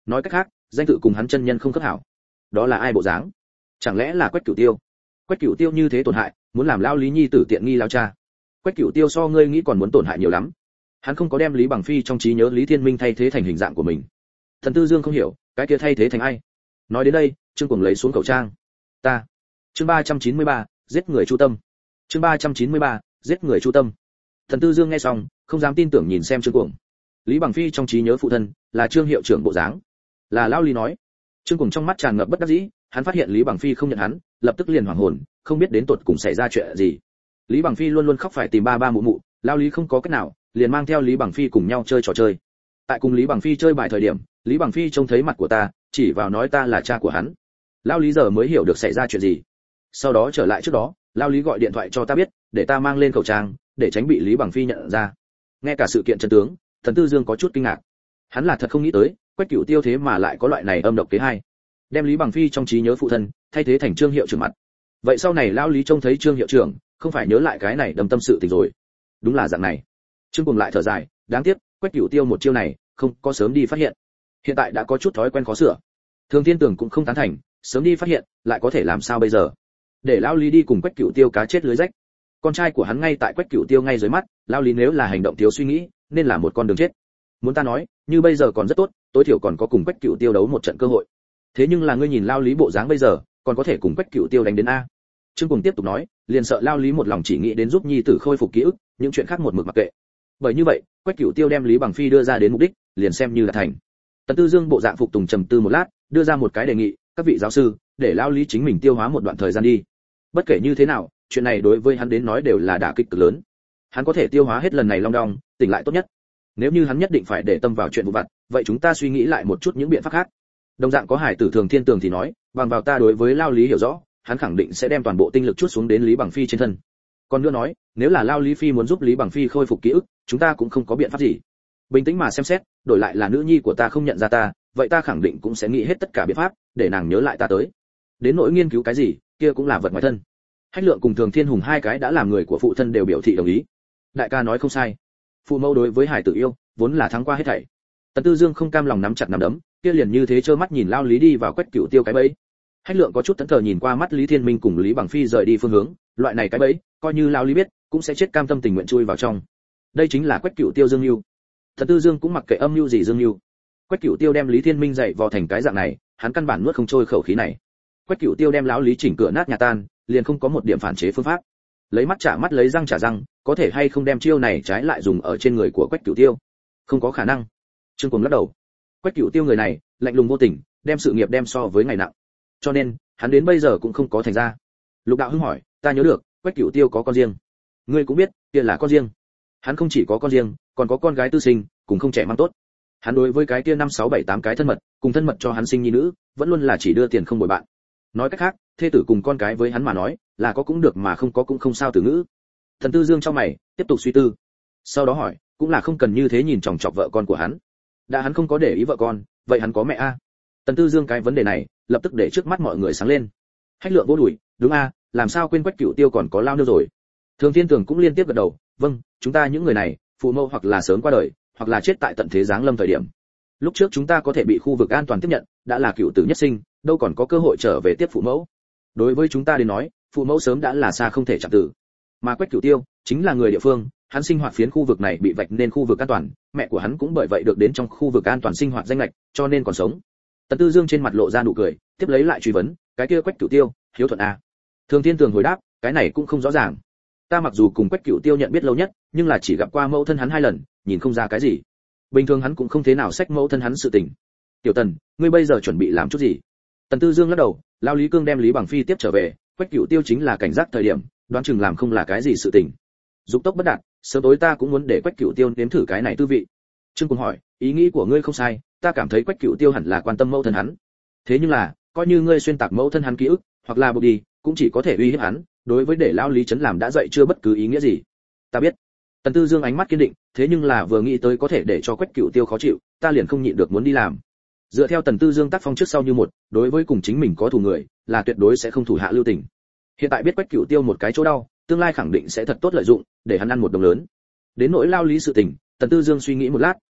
nói cách khác danh tự cùng hắn chân nhân không khớp hảo. Đó là ai bộ dáng? Chẳng lẽ là Quách Cửu Tiêu? Quách Cửu Tiêu như thế tổn hại, muốn làm lao Lý nhi tử tiện nghi lao cha. Quách Cửu Tiêu so ngươi nghĩ còn muốn tổn hại nhiều lắm. Hắn không có đem Lý Bằng Phi trong trí nhớ Lý Thiên Minh thay thế thành hình dạng của mình. Thần Tư Dương không hiểu, cái kia thay thế thành ai? Nói đến đây, Trương Cuồng lấy xuống khẩu trang. Ta. Chương 393, giết người chu tâm. Chương 393, giết người chu tâm. Thần Tư Dương nghe xong, không dám tin tưởng nhìn xem Trương Cuồng. Lý Bằng Phi trong trí nhớ phụ thân là Trương hiệu trưởng bộ dáng. Là lão Lý nói. Trương Cuồng trong mắt tràn ngập bất đắc dĩ, hắn phát hiện Lý Bằng Phi không nhận hắn, lập tức liền hoảng hồn, không biết đến tột cùng xảy ra chuyện gì. Lý Bằng Phi luôn luôn khóc phải tìm ba ba mụ mụ, lão Lý không có cách nào, liền mang theo Lý Bằng Phi cùng nhau chơi trò chơi. Tại cùng Lý Bằng Phi chơi bài thời điểm, Lý Bằng Phi trông thấy mặt của ta, chỉ vào nói ta là cha của hắn. Lão Lý giờ mới hiểu được xảy ra chuyện gì. Sau đó trở lại trước đó, lão Lý gọi điện thoại cho ta biết, để ta mang lên khẩu trang, để tránh bị Lý Bằng Phi nhận ra. Nghe cả sự kiện chân tướng, Thần Tư Dương có chút kinh ngạc. Hắn là thật không nghĩ tới, Quách Cửu Tiêu thế mà lại có loại này âm độc kế hay, đem Lý Bằng Phi trong trí nhớ phụ thân thay thế thành Trương hiệu trưởng mặt. Vậy sau này lão Lý trông thấy Trương hiệu trưởng, không phải nhớ lại cái này đâm tâm sự tình rồi. Đúng là dạng này. Trương Cuồng lại thở dài, đáng tiếc, Quách Cửu Tiêu một chiêu này, không có sớm đi phát hiện. Hiện tại đã có chút thói quen khó sửa. Thường Thiên Tường cũng không tán thành, sớm đi phát hiện, lại có thể làm sao bây giờ? Để lão Lý đi cùng Quách Cửu Tiêu cá chết lưới rách. Con trai của hắn ngay tại Quách Cửu Tiêu ngay dưới mắt, lão Lý nếu là hành động thiếu suy nghĩ, nên là một con đường chết. Muốn ta nói, như bây giờ còn rất tốt, tối thiểu còn có cùng Quách Cửu Tiêu đấu một trận cơ hội. Thế nhưng là ngươi nhìn lão Lý bộ dáng bây giờ, còn có thể cùng Quách Cửu Tiêu đánh đến a. Trương Cuồng tiếp tục nói, liền sợ lão Lý một lòng chỉ nghĩ đến giúp nhi tử khôi phục ký ức, những chuyện khác một mực mặc kệ. Bởi như vậy, Quách Cửu Tiêu đem Lý Bằng Phi đưa ra đến mục đích, liền xem như là thành. Tần Tư Dương bộ dạng phục tùng trầm tư một lát, đưa ra một cái đề nghị, các vị giáo sư, để lão Lý chính mình tiêu hóa một đoạn thời gian đi. Bất kể như thế nào, chuyện này đối với hắn đến nói đều là đả kích cực lớn. Hắn có thể tiêu hóa hết lần này long đong, tỉnh lại tốt nhất. Nếu như hắn nhất định phải để tâm vào chuyện vụn vặt, vậy chúng ta suy nghĩ lại một chút những biện pháp khác. Đồng dạng có Hải Tử Thường Thiên Tường thì nói, bằng vào ta đối với lão Lý hiểu rõ, hắn khẳng định sẽ đem toàn bộ tinh lực chút xuống đến Lý Bằng Phi trên thân. Còn nữa nói, nếu là lão Lý Phi muốn giúp Lý Bằng Phi khôi phục ký ức, chúng ta cũng không có biện pháp gì. Bình tĩnh mà xem xét, đổi lại là nữ nhi của ta không nhận ra ta, vậy ta khẳng định cũng sẽ nghĩ hết tất cả biện pháp để nàng nhớ lại ta tới. Đến nỗi nghiên cứu cái gì, kia cũng là vật ngoài thân. Hách Lượng cùng Thường Thiên Hùng hai cái đã làm người của phụ thân đều biểu thị đồng ý. Đại ca nói không sai. Phụ mẫu đối với Hải Tử yêu, vốn là thắng qua hết thảy. Tần Tư Dương không cam lòng nắm chặt nắm đấm, kia liền như thế trơ mắt nhìn lao Lý đi vào Quách Cửu Tiêu cái bẫy. Hách Lượng có chút thẫn thờ nhìn qua mắt Lý Thiên Minh cùng Lý Bằng Phi rời đi phương hướng, loại này cái bẫy, coi như lao Lý biết, cũng sẽ chết cam tâm tình nguyện chui vào trong. Đây chính là Quách Cửu Tiêu dương lưu. Tần Tư Dương cũng mặc kệ âm mưu gì dương lưu. Quách Cửu Tiêu đem Lý Thiên Minh dạy vò thành cái dạng này, hắn căn bản nuốt không trôi khẩu khí này. Quách Cửu Tiêu đem lão Lý chỉnh cửa nát nhà tan, liền không có một điểm phản chế phương pháp. Lấy mắt trả mắt lấy răng trả răng, có thể hay không đem chiêu này trái lại dùng ở trên người của Quách Cửu Tiêu? Không có khả năng. Trương Cuồng lắc đầu. Quách Cửu Tiêu người này, lạnh lùng vô tình, đem sự nghiệp đem so với ngày nặng. Cho nên, hắn đến bây giờ cũng không có thành ra. Lục Đạo Hưng hỏi, ta nhớ được, Quách Cửu Tiêu có con riêng. Ngươi cũng biết, kia là con riêng. Hắn không chỉ có con riêng, còn có con gái tư sinh, cùng không trẻ mang tốt. Hắn đối với cái kia 5, 6, 7, 8 cái thân mật, cùng thân mật cho hắn sinh nhi nữ, vẫn luôn là chỉ đưa tiền không bồi bạn. Nói cách khác, thê tử cùng con cái với hắn mà nói, là có cũng được mà không có cũng không sao từ ngữ. Thần Tư Dương trong mày, tiếp tục suy tư. Sau đó hỏi, cũng là không cần như thế nhìn chòng chọc vợ con của hắn. Đã hắn không có để ý vợ con, vậy hắn có mẹ a? Tần Tư Dương cái vấn đề này, lập tức để trước mắt mọi người sáng lên. Hách Lượng vỗ đùi, đúng a, làm sao quên Quách Cửu Tiêu còn có lao nương rồi. Thường Thiên Tường cũng liên tiếp gật đầu, vâng, chúng ta những người này, phụ mẫu hoặc là sớm qua đời, hoặc là chết tại tận thế giáng lâm thời điểm. Lúc trước chúng ta có thể bị khu vực an toàn tiếp nhận, đã là cựu tử nhất sinh, đâu còn có cơ hội trở về tiếp phụ mẫu. Đối với chúng ta đến nói, phụ mẫu sớm đã là xa không thể chạm tử. Mà Quách Cửu Tiêu chính là người địa phương, hắn sinh hoạt phiến khu vực này bị vạch nên khu vực an toàn, mẹ của hắn cũng bởi vậy được đến trong khu vực an toàn sinh hoạt danh lệch, cho nên còn sống. Tần Tư Dương trên mặt lộ ra nụ cười, tiếp lấy lại truy vấn, cái kia Quách Cửu Tiêu, hiếu thuận a? Thường Thiên Tường hồi đáp, cái này cũng không rõ ràng. Ta mặc dù cùng Quách Cửu Tiêu nhận biết lâu nhất, nhưng là chỉ gặp qua mẫu thân hắn 2 lần, nhìn không ra cái gì. Bình thường hắn cũng không thế nào xách mẫu thân hắn sự tình. Tiểu Tần, ngươi bây giờ chuẩn bị làm chút gì? Tần Tư Dương lắc đầu, lao Lý Cương đem Lý Bằng Phi tiếp trở về, Quách Cửu Tiêu chính là cảnh giác thời điểm, đoán chừng làm không là cái gì sự tình. Dục tốc bất đạt, sớm tối ta cũng muốn để Quách Cửu Tiêu nếm thử cái này tư vị. Trương Cuồng hỏi, ý nghĩ của ngươi không sai, ta cảm thấy Quách Cửu Tiêu hẳn là quan tâm mẫu thân hắn. Thế nhưng là, coi như ngươi xuyên tạc mẫu thân hắn ký ức, hoặc là buộc đi, cũng chỉ có thể uy hiếp hắn, đối với để lao Lý Chấn làm đã dậy chưa bất cứ ý nghĩa gì. Ta biết. Tần Tư Dương ánh mắt kiên định, thế nhưng là vừa nghĩ tới có thể để cho Quách Cửu Tiêu khó chịu, ta liền không nhịn được muốn đi làm. Dựa theo Tần Tư Dương tác phong trước sau như một, đối với cùng chính mình có thù người, là tuyệt đối sẽ không thủ hạ lưu tình. Hiện tại biết Quách Cửu Tiêu một cái chỗ đau, tương lai khẳng định sẽ thật tốt lợi dụng, để hắn ăn một đồng lớn. Đến nỗi lao Lý sự tình, Tần Tư Dương suy nghĩ một lát,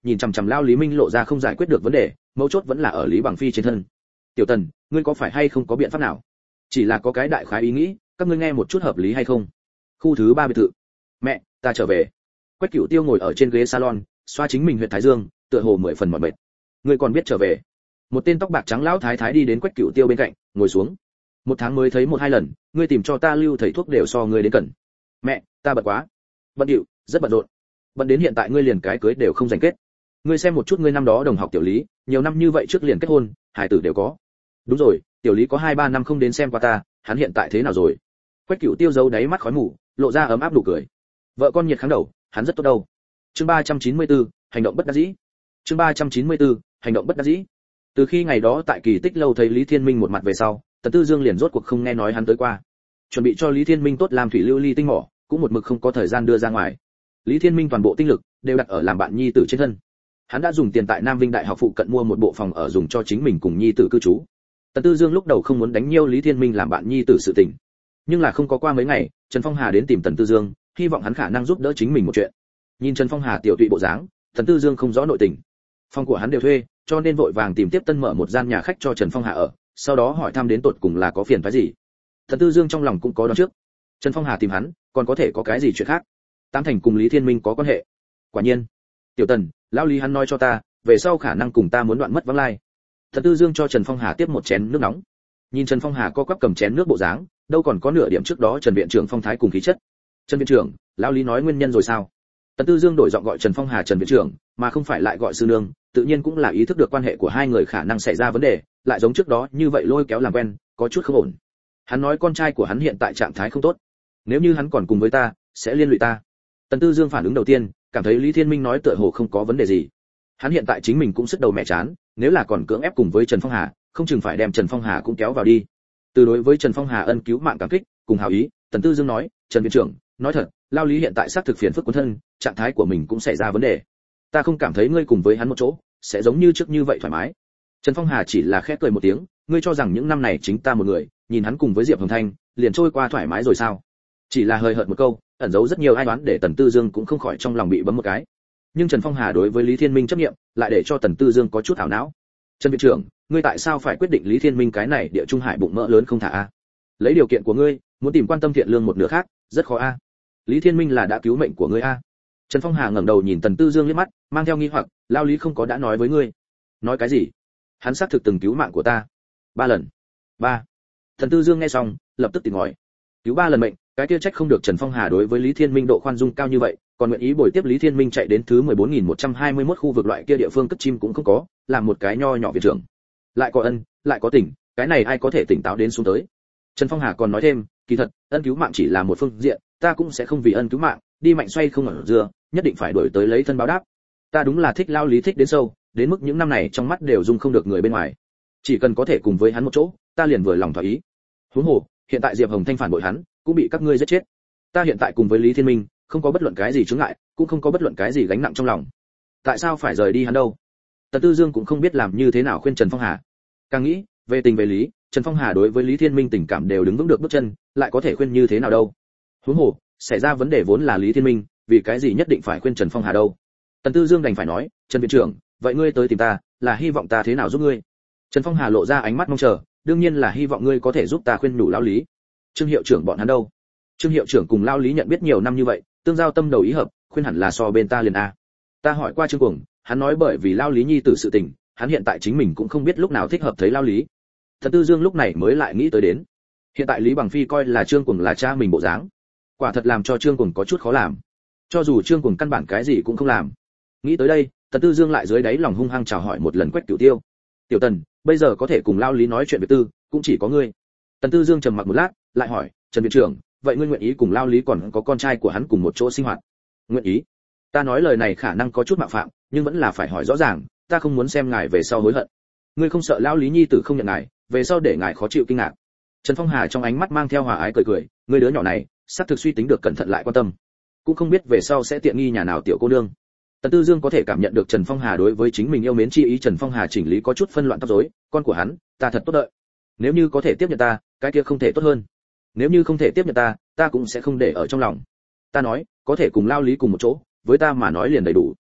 nhìn chằm chằm Lao Lý Minh lộ ra không giải quyết được vấn đề, mấu chốt vẫn là ở Lý Bằng Phi trên thân. Tiểu Tần, ngươi có phải hay không có biện pháp nào? Chỉ là có cái đại khái ý nghĩ, các ngươi nghe một chút hợp lý hay không? Khu thứ 3 biệt thự. Mẹ, ta trở về. Quách Cửu Tiêu ngồi ở trên ghế salon, xoa chính mình huyệt thái dương, tựa hồ 10 phần mỏi mệt. Ngươi còn biết trở về? Một tên tóc bạc trắng lão thái thái đi đến Quách Cửu Tiêu bên cạnh, ngồi xuống. Một tháng mới thấy 1-2 lần, ngươi tìm cho ta lưu thầy thuốc đều so ngươi đến cần. Mẹ, ta bận quá. Bận điệu, rất bận rộn. Bận đến hiện tại ngươi liền cái cưới đều không giành kết. Ngươi xem một chút ngươi năm đó đồng học Tiểu Lý, nhiều năm như vậy trước liền kết hôn, hài tử đều có. Đúng rồi, Tiểu Lý có 2-3 năm không đến xem qua ta, hắn hiện tại thế nào rồi? Quách Cửu Tiêu giấu đáy mắt khói mù, lộ ra ấm áp nụ cười. Vợ con nhiệt kháng đầu, hắn rất tốt đâu. Chương 394, hành động bất đắc dĩ. Chương 394, hành động bất đắc dĩ. Từ khi ngày đó tại Kỳ Tích lâu thấy Lý Thiên Minh một mặt về sau, Tần Tư Dương liền rốt cuộc không nghe nói hắn tới qua. Chuẩn bị cho Lý Thiên Minh tốt làm thủy lưu ly tinh mỏ, cũng một mực không có thời gian đưa ra ngoài. Lý Thiên Minh toàn bộ tinh lực đều đặt ở làm bạn nhi tử trên thân. Hắn đã dùng tiền tại Nam Vinh Đại học phụ cận mua một bộ phòng ở dùng cho chính mình cùng nhi tử cư trú. Tần Tư Dương lúc đầu không muốn đánh nhiêu Lý Thiên Minh làm bạn nhi tử sự tình, nhưng là không có qua mấy ngày, Trần Phong Hà đến tìm Tần Tư Dương, hy vọng hắn khả năng giúp đỡ chính mình một chuyện. Nhìn Trần Phong Hà tiểu tụy bộ dáng, Tần Tư Dương không rõ nội tình. Phòng của hắn đều thuê, cho nên vội vàng tìm tiếp tân mở một gian nhà khách cho Trần Phong Hà ở, sau đó hỏi thăm đến tột cùng là có phiền phức gì. Tần Tư Dương trong lòng cũng có đoán trước. Trần Phong Hà tìm hắn, còn có thể có cái gì chuyện khác? Tam thành cùng Lý Thiên Minh có quan hệ. Quả nhiên. Tiểu Tần, lão Lý hắn nói cho ta, về sau khả năng cùng ta muốn đoạn mất vắng lai. Tần Tư Dương cho Trần Phong Hà tiếp một chén nước nóng. Nhìn Trần Phong Hà co quắp cầm chén nước bộ dáng, đâu còn có nửa điểm trước đó Trần viện trưởng phong thái cùng khí chất. Trần viện trưởng, lão Lý nói nguyên nhân rồi sao? Tần Tư Dương đổi giọng gọi Trần Phong Hà Trần viện trưởng, mà không phải lại gọi sư nương, tự nhiên cũng là ý thức được quan hệ của hai người khả năng xảy ra vấn đề, lại giống trước đó như vậy lôi kéo làm quen, có chút không ổn. Hắn nói con trai của hắn hiện tại trạng thái không tốt, nếu như hắn còn cùng với ta, sẽ liên lụy ta. Tần Tư Dương phản ứng đầu tiên, cảm thấy Lý Thiên Minh nói tựa hồ không có vấn đề gì. Hắn hiện tại chính mình cũng sức đầu mẹ chán, nếu là còn cưỡng ép cùng với Trần Phong Hà, không chừng phải đem Trần Phong Hà cũng kéo vào đi. Từ đối với Trần Phong Hà ân cứu mạng cảm kích, cùng hảo ý, Tần Tư Dương nói, Trần viện trưởng, nói thật, lao Lý hiện tại xác thực phiền phức cuốn thân, trạng thái của mình cũng xảy ra vấn đề. Ta không cảm thấy ngươi cùng với hắn một chỗ, sẽ giống như trước như vậy thoải mái. Trần Phong Hà chỉ là khẽ cười một tiếng, ngươi cho rằng những năm này chính ta một người, nhìn hắn cùng với Diệp Hồng Thanh, liền trôi qua thoải mái rồi sao? Chỉ là hơi hợt một câu, ẩn giấu rất nhiều ai đoán để Tần Tư Dương cũng không khỏi trong lòng bị bấm một cái. Nhưng Trần Phong Hà đối với Lý Thiên Minh chấp niệm, lại để cho Tần Tư Dương có chút ảo não. Trần viện trưởng, ngươi tại sao phải quyết định Lý Thiên Minh cái này địa trung hải bụng mỡ lớn không thả a? Lấy điều kiện của ngươi, muốn tìm quan tâm thiện lương một nửa khác, rất khó a. Lý Thiên Minh là đã cứu mệnh của ngươi a. Trần Phong Hà ngẩng đầu nhìn Tần Tư Dương liếc mắt, mang theo nghi hoặc, lao Lý không có đã nói với ngươi? Nói cái gì? Hắn xác thực từng cứu mạng của ta 3 lần. 3. Tần Tư Dương nghe xong, lập tức tỉnh ngồi. Cứu 3 lần mệnh, cái kia trách không được Trần Phong Hà đối với Lý Thiên Minh độ khoan dung cao như vậy, còn nguyện ý bồi tiếp Lý Thiên Minh chạy đến thứ 14121 khu vực loại kia địa phương cất chim cũng không có, làm một cái nho nhỏ viện trưởng. Lại có ân, lại có tình, cái này ai có thể tỉnh táo đến xuống tới. Trần Phong Hà còn nói thêm, kỳ thật, ân cứu mạng chỉ là một phương diện, ta cũng sẽ không vì ân cứu mạng, đi mạnh xoay không ở dưa, nhất định phải đuổi tới lấy thân báo đáp. Ta đúng là thích lao Lý thích đến sâu, đến mức những năm này trong mắt đều dung không được người bên ngoài. Chỉ cần có thể cùng với hắn một chỗ, ta liền vừa lòng thỏa ý. Huống hồ, hiện tại Diệp Hồng Thanh phản bội hắn, cũng bị các ngươi giết chết. Ta hiện tại cùng với Lý Thiên Minh, không có bất luận cái gì chướng ngại, cũng không có bất luận cái gì gánh nặng trong lòng. Tại sao phải rời đi hắn đâu? Tần Tư Dương cũng không biết làm như thế nào khuyên Trần Phong Hà. Càng nghĩ, về tình về lý, Trần Phong Hà đối với Lý Thiên Minh tình cảm đều đứng vững được bước chân, lại có thể khuyên như thế nào đâu? Huống hồ, xảy ra vấn đề vốn là Lý Thiên Minh, vì cái gì nhất định phải khuyên Trần Phong Hà đâu? Tần Tư Dương đành phải nói, Trần viện trưởng, vậy ngươi tới tìm ta, là hy vọng ta thế nào giúp ngươi? Trần Phong Hà lộ ra ánh mắt mong chờ, đương nhiên là hy vọng ngươi có thể giúp ta khuyên nhủ lão Lý. Trương hiệu trưởng bọn hắn đâu? Trương hiệu trưởng cùng lão Lý nhận biết nhiều năm như vậy, tương giao tâm đầu ý hợp, khuyên hẳn là so bên ta liền a. Ta hỏi qua Trương Cuồng, hắn nói bởi vì lão Lý nhi tử sự tình, hắn hiện tại chính mình cũng không biết lúc nào thích hợp thấy lão Lý. Tần Tư Dương lúc này mới lại nghĩ tới đến, hiện tại Lý Bằng Phi coi là Trương Cuồng là cha mình bộ dáng, quả thật làm cho Trương Cuồng có chút khó làm. Cho dù Trương Cuồng căn bản cái gì cũng không làm. Nghĩ tới đây, Tần Tư Dương lại dưới đáy lòng hung hăng chào hỏi một lần Quách Cửu Tiêu. Tiểu Tần, bây giờ có thể cùng lão Lý nói chuyện việc tư, cũng chỉ có ngươi. Tần Tư Dương trầm mặc một lát, lại hỏi, Trần viện trưởng, vậy ngươi nguyện ý cùng lão Lý còn có con trai của hắn cùng một chỗ sinh hoạt? Nguyện ý. Ta nói lời này khả năng có chút mạo phạm, nhưng vẫn là phải hỏi rõ ràng, ta không muốn xem ngài về sau hối hận. Ngươi không sợ lão Lý nhi tử không nhận ngài, về sau để ngài khó chịu kinh ngạc. Trần Phong Hà trong ánh mắt mang theo hòa ái cười cười, ngươi đứa nhỏ này, sắp thực suy tính được cẩn thận lại quan tâm, cũng không biết về sau sẽ tiện nghi nhà nào tiểu cô nương. Tần Tư Dương có thể cảm nhận được Trần Phong Hà đối với chính mình yêu mến chi ý. Trần Phong Hà chỉnh lý có chút phân loạn tóc rối, con của hắn, ta thật tốt đợi. Nếu như có thể tiếp nhận ta, cái kia không thể tốt hơn. Nếu như không thể tiếp nhận ta, ta cũng sẽ không để ở trong lòng. Ta nói, có thể cùng lao Lý cùng một chỗ, với ta mà nói liền đầy đủ.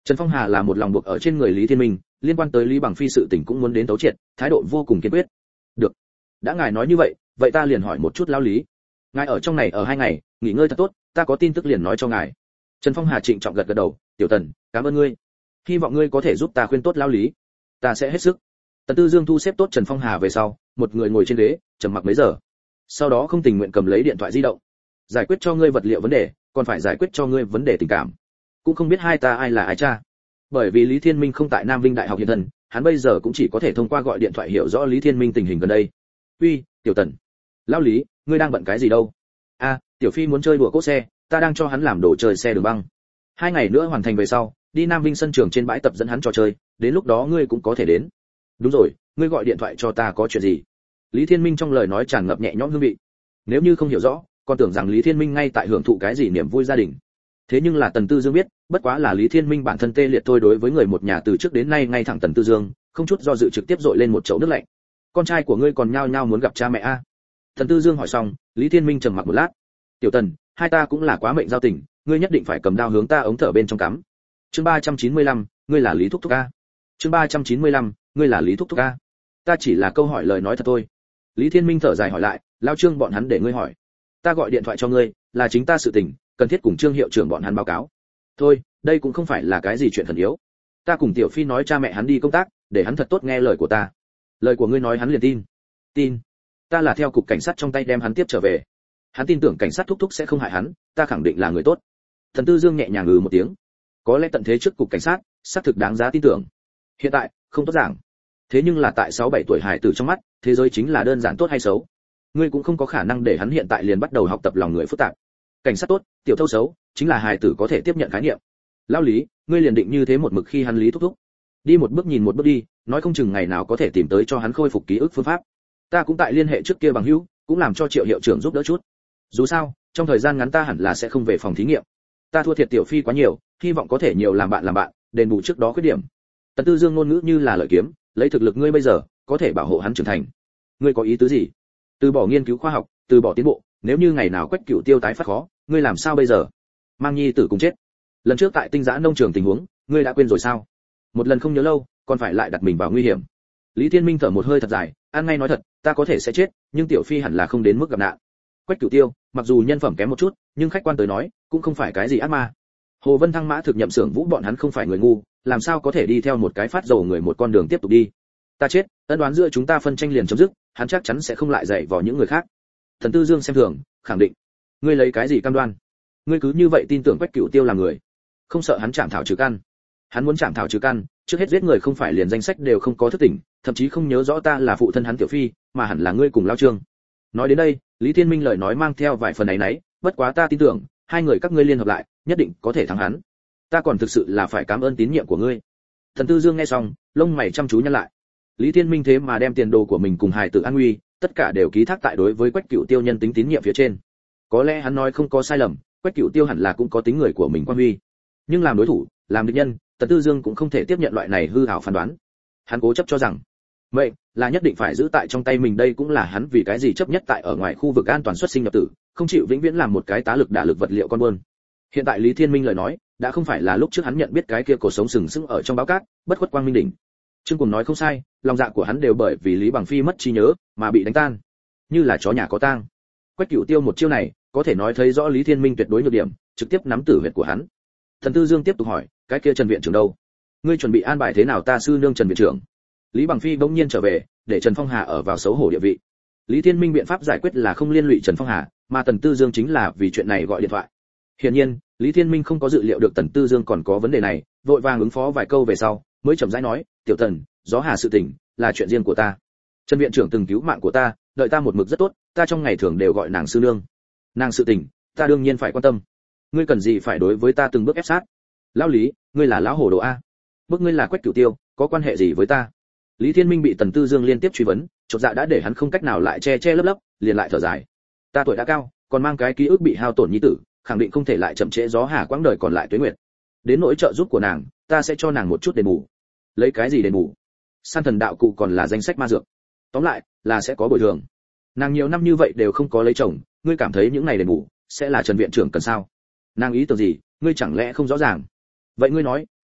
Trần Phong Hà là một lòng buộc ở trên người Lý Thiên Minh, liên quan tới Lý Bằng Phi sự tình cũng muốn đến tấu triệt, thái độ vô cùng kiên quyết. Được, đã ngài nói như vậy, vậy ta liền hỏi một chút lão Lý. Ngài ở trong này ở 2 ngày, nghỉ ngơi thật tốt, ta có tin tức liền nói cho ngài. Trần Phong Hà trịnh trọng gật gật đầu, tiểu Tần, cảm ơn ngươi. Hy vọng ngươi có thể giúp ta khuyên tốt lão Lý. Ta sẽ hết sức. Tần Tư Dương thu xếp tốt Trần Phong Hà về sau, một người ngồi trên ghế, trầm mặc mấy giờ. Sau đó không tình nguyện cầm lấy điện thoại di động. Giải quyết cho ngươi vật liệu vấn đề, còn phải giải quyết cho ngươi vấn đề tình cảm. Cũng không biết hai ta ai là ai cha. Bởi vì Lý Thiên Minh không tại Nam Vinh Đại học hiện thân, hắn bây giờ cũng chỉ có thể thông qua gọi điện thoại hiểu rõ Lý Thiên Minh tình hình gần đây. Uy, tiểu Tần. Lão Lý, ngươi đang bận cái gì đâu? A, tiểu Phi muốn chơi đùa cỗ xe, ta đang cho hắn làm đồ chơi xe đường băng. 2 ngày nữa hoàn thành về sau, đi Nam Vinh sân trường trên bãi tập dẫn hắn trò chơi, đến lúc đó ngươi cũng có thể đến. Đúng rồi, ngươi gọi điện thoại cho ta có chuyện gì? Lý Thiên Minh trong lời nói tràn ngập nhẹ nhõm hương vị. Nếu như không hiểu rõ, còn tưởng rằng Lý Thiên Minh ngay tại hưởng thụ cái gì niềm vui gia đình. Thế nhưng là Tần Tư Dương biết, bất quá là Lý Thiên Minh bản thân tê liệt thôi, đối với người một nhà từ trước đến nay ngay thẳng Tần Tư Dương, không chút do dự trực tiếp dội lên một chậu nước lạnh. Con trai của ngươi còn nhao nhao muốn gặp cha mẹ a? Tần Tư Dương hỏi xong, Lý Thiên Minh trầm mặc một lát. Tiểu Tần, hai ta cũng là quá mệnh giao tình, ngươi nhất định phải cầm đao hướng ta ống thở bên trong cắm. Chương 395, ngươi là Lý Thúc Thúc a. Chương 395, ngươi là Lý Thúc Thúc a. Ta chỉ là câu hỏi lời nói thật thôi. Lý Thiên Minh thở dài hỏi lại, lao Trương bọn hắn để ngươi hỏi. Ta gọi điện thoại cho ngươi, là chính ta sự tình, cần thiết cùng Trương hiệu trưởng bọn hắn báo cáo. Thôi, đây cũng không phải là cái gì chuyện thần yếu. Ta cùng Tiểu Phi nói cha mẹ hắn đi công tác, để hắn thật tốt nghe lời của ta. Lời của ngươi nói hắn liền tin. Tin. Ta là theo cục cảnh sát trong tay đem hắn tiếp trở về. Hắn tin tưởng cảnh sát thúc thúc sẽ không hại hắn, ta khẳng định là người tốt. Thần Tư Dương nhẹ nhàng một tiếng. Có lẽ tận thế trước cục cảnh sát, xác thực đáng giá tin tưởng. Hiện tại, không tốt giảng. Thế nhưng là tại 6-7 tuổi hải tử trong mắt, thế giới chính là đơn giản tốt hay xấu. Ngươi cũng không có khả năng để hắn hiện tại liền bắt đầu học tập lòng người phức tạp. Cảnh sát tốt, tiểu thâu xấu, chính là hải tử có thể tiếp nhận khái niệm. Lão Lý, ngươi liền định như thế một mực khi hắn Lý thúc thúc. Đi một bước nhìn một bước đi, nói không chừng ngày nào có thể tìm tới cho hắn khôi phục ký ức phương pháp. Ta cũng tại liên hệ trước kia bằng hữu, cũng làm cho Triệu hiệu trưởng giúp đỡ chút. Dù sao, trong thời gian ngắn ta hẳn là sẽ không về phòng thí nghiệm. Ta thua thiệt Tiểu Phi quá nhiều, hy vọng có thể nhiều làm bạn, đền bù trước đó khuyết điểm. Tần Tư Dương ngôn ngữ như là lợi kiếm, lấy thực lực ngươi bây giờ, có thể bảo hộ hắn trưởng thành. Ngươi có ý tứ gì? Từ bỏ nghiên cứu khoa học, từ bỏ tiến bộ, nếu như ngày nào Quách Cửu Tiêu tái phát khó, ngươi làm sao bây giờ? Mang nhi tử cùng chết. Lần trước tại Tinh Giã nông trường tình huống, ngươi đã quên rồi sao? Một lần không nhớ lâu, còn phải lại đặt mình vào nguy hiểm. Lý Thiên Minh thở một hơi thật dài, ăn ngay nói thật, ta có thể sẽ chết, nhưng Tiểu Phi hẳn là không đến mức gặp nạn. Quách Cửu Tiêu, mặc dù nhân phẩm kém một chút, nhưng khách quan tới nói, cũng không phải cái gì ác ma. Hồ Vân Thăng Mã thực nhậm xưởng Vũ bọn hắn không phải người ngu, làm sao có thể đi theo một cái phát dầu người một con đường tiếp tục đi. Ta chết, ân đoán giữa chúng ta phân tranh liền chấm dứt, hắn chắc chắn sẽ không lại dạy vào những người khác. Thần Tư Dương xem thường, khẳng định. Ngươi lấy cái gì cam đoan? Ngươi cứ như vậy tin tưởng Quách Cửu Tiêu là người, không sợ hắn chạm thảo trừ căn? Hắn muốn chạm thảo trừ căn, trước hết giết người không phải liền danh sách đều không có thức tỉnh, thậm chí không nhớ rõ ta là phụ thân hắn Tiểu Phi, mà hẳn là ngươi cùng Lao Trương. Nói đến đây, Lý Thiên Minh lời nói mang theo vài phần ấy nấy, bất quá ta tin tưởng, hai người các ngươi liên hợp lại, nhất định có thể thắng hắn. Ta còn thực sự là phải cảm ơn tín nhiệm của ngươi. Thần Tư Dương nghe xong, lông mày chăm chú nhăn lại. Lý Thiên Minh thế mà đem tiền đồ của mình cùng hài tử an nguy, tất cả đều ký thác tại đối với Quách Cửu Tiêu nhân tính tín nhiệm phía trên. Có lẽ hắn nói không có sai lầm, Quách Cửu Tiêu hẳn là cũng có tính người của mình quan huy. Nhưng làm đối thủ, làm địch nhân, Tần Tư Dương cũng không thể tiếp nhận loại này hư ảo phán đoán. Hắn cố chấp cho rằng, mệnh là nhất định phải giữ tại trong tay mình, đây cũng là hắn vì cái gì chấp nhất tại ở ngoài khu vực an toàn xuất sinh nhập tử, không chịu vĩnh viễn làm một cái tá lực đả lực vật liệu con buôn. Hiện tại Lý Thiên Minh lời nói, đã không phải là lúc trước hắn nhận biết cái kia cổ sống sừng sững ở trong báo cát, bất khuất quang minh đỉnh. Trương Cùng nói không sai, lòng dạ của hắn đều bởi vì Lý Bằng Phi mất trí nhớ mà bị đánh tan, như là chó nhà có tang. Quách Cửu Tiêu một chiêu này, có thể nói thấy rõ Lý Thiên Minh tuyệt đối nhược điểm, trực tiếp nắm tử huyệt của hắn. Thần Tư Dương tiếp tục hỏi, cái kia Trần viện trưởng đâu? Ngươi chuẩn bị an bài thế nào ta sư nương Trần viện trưởng? Lý Bằng Phi bỗng nhiên trở về, để Trần Phong Hà ở vào xấu hổ địa vị. Lý Thiên Minh biện pháp giải quyết là không liên lụy Trần Phong Hà, mà Tần Tư Dương chính là vì chuyện này gọi điện thoại. Hiển nhiên, Lý Thiên Minh không có dự liệu được Tần Tư Dương còn có vấn đề này, vội vàng ứng phó vài câu về sau, mới chậm rãi nói, "Tiểu Tần, gió Hà sự tình là chuyện riêng của ta. Trần viện trưởng từng cứu mạng của ta, đợi ta một mực rất tốt, ta trong ngày thường đều gọi nàng sư nương. Nàng sự tình, ta đương nhiên phải quan tâm. Ngươi cần gì phải đối với ta từng bước ép sát? Lão Lý, ngươi là lão hồ đồ a. Bước ngươi là Quách Cửu Tiêu, có quan hệ gì với ta?" Lý Thiên Minh bị Tần Tư Dương liên tiếp truy vấn, chột dạ đã để hắn không cách nào lại che lấp lấp, liền lại thở dài. Ta tuổi đã cao, còn mang cái ký ức bị hao tổn nhi tử, khẳng định không thể lại chậm trễ gió Hà quãng đời còn lại tuế nguyệt. Đến nỗi trợ giúp của nàng, ta sẽ cho nàng một chút đền bù. Lấy cái gì đền bù? San thần đạo cụ còn là danh sách ma dược. Tóm lại, là sẽ có bồi thường. Nàng nhiều năm như vậy đều không có lấy chồng, ngươi cảm thấy những này đền bù sẽ là Trần viện trưởng cần sao? Nàng ý tưởng gì, ngươi chẳng lẽ không rõ ràng? Vậy ngươi nói,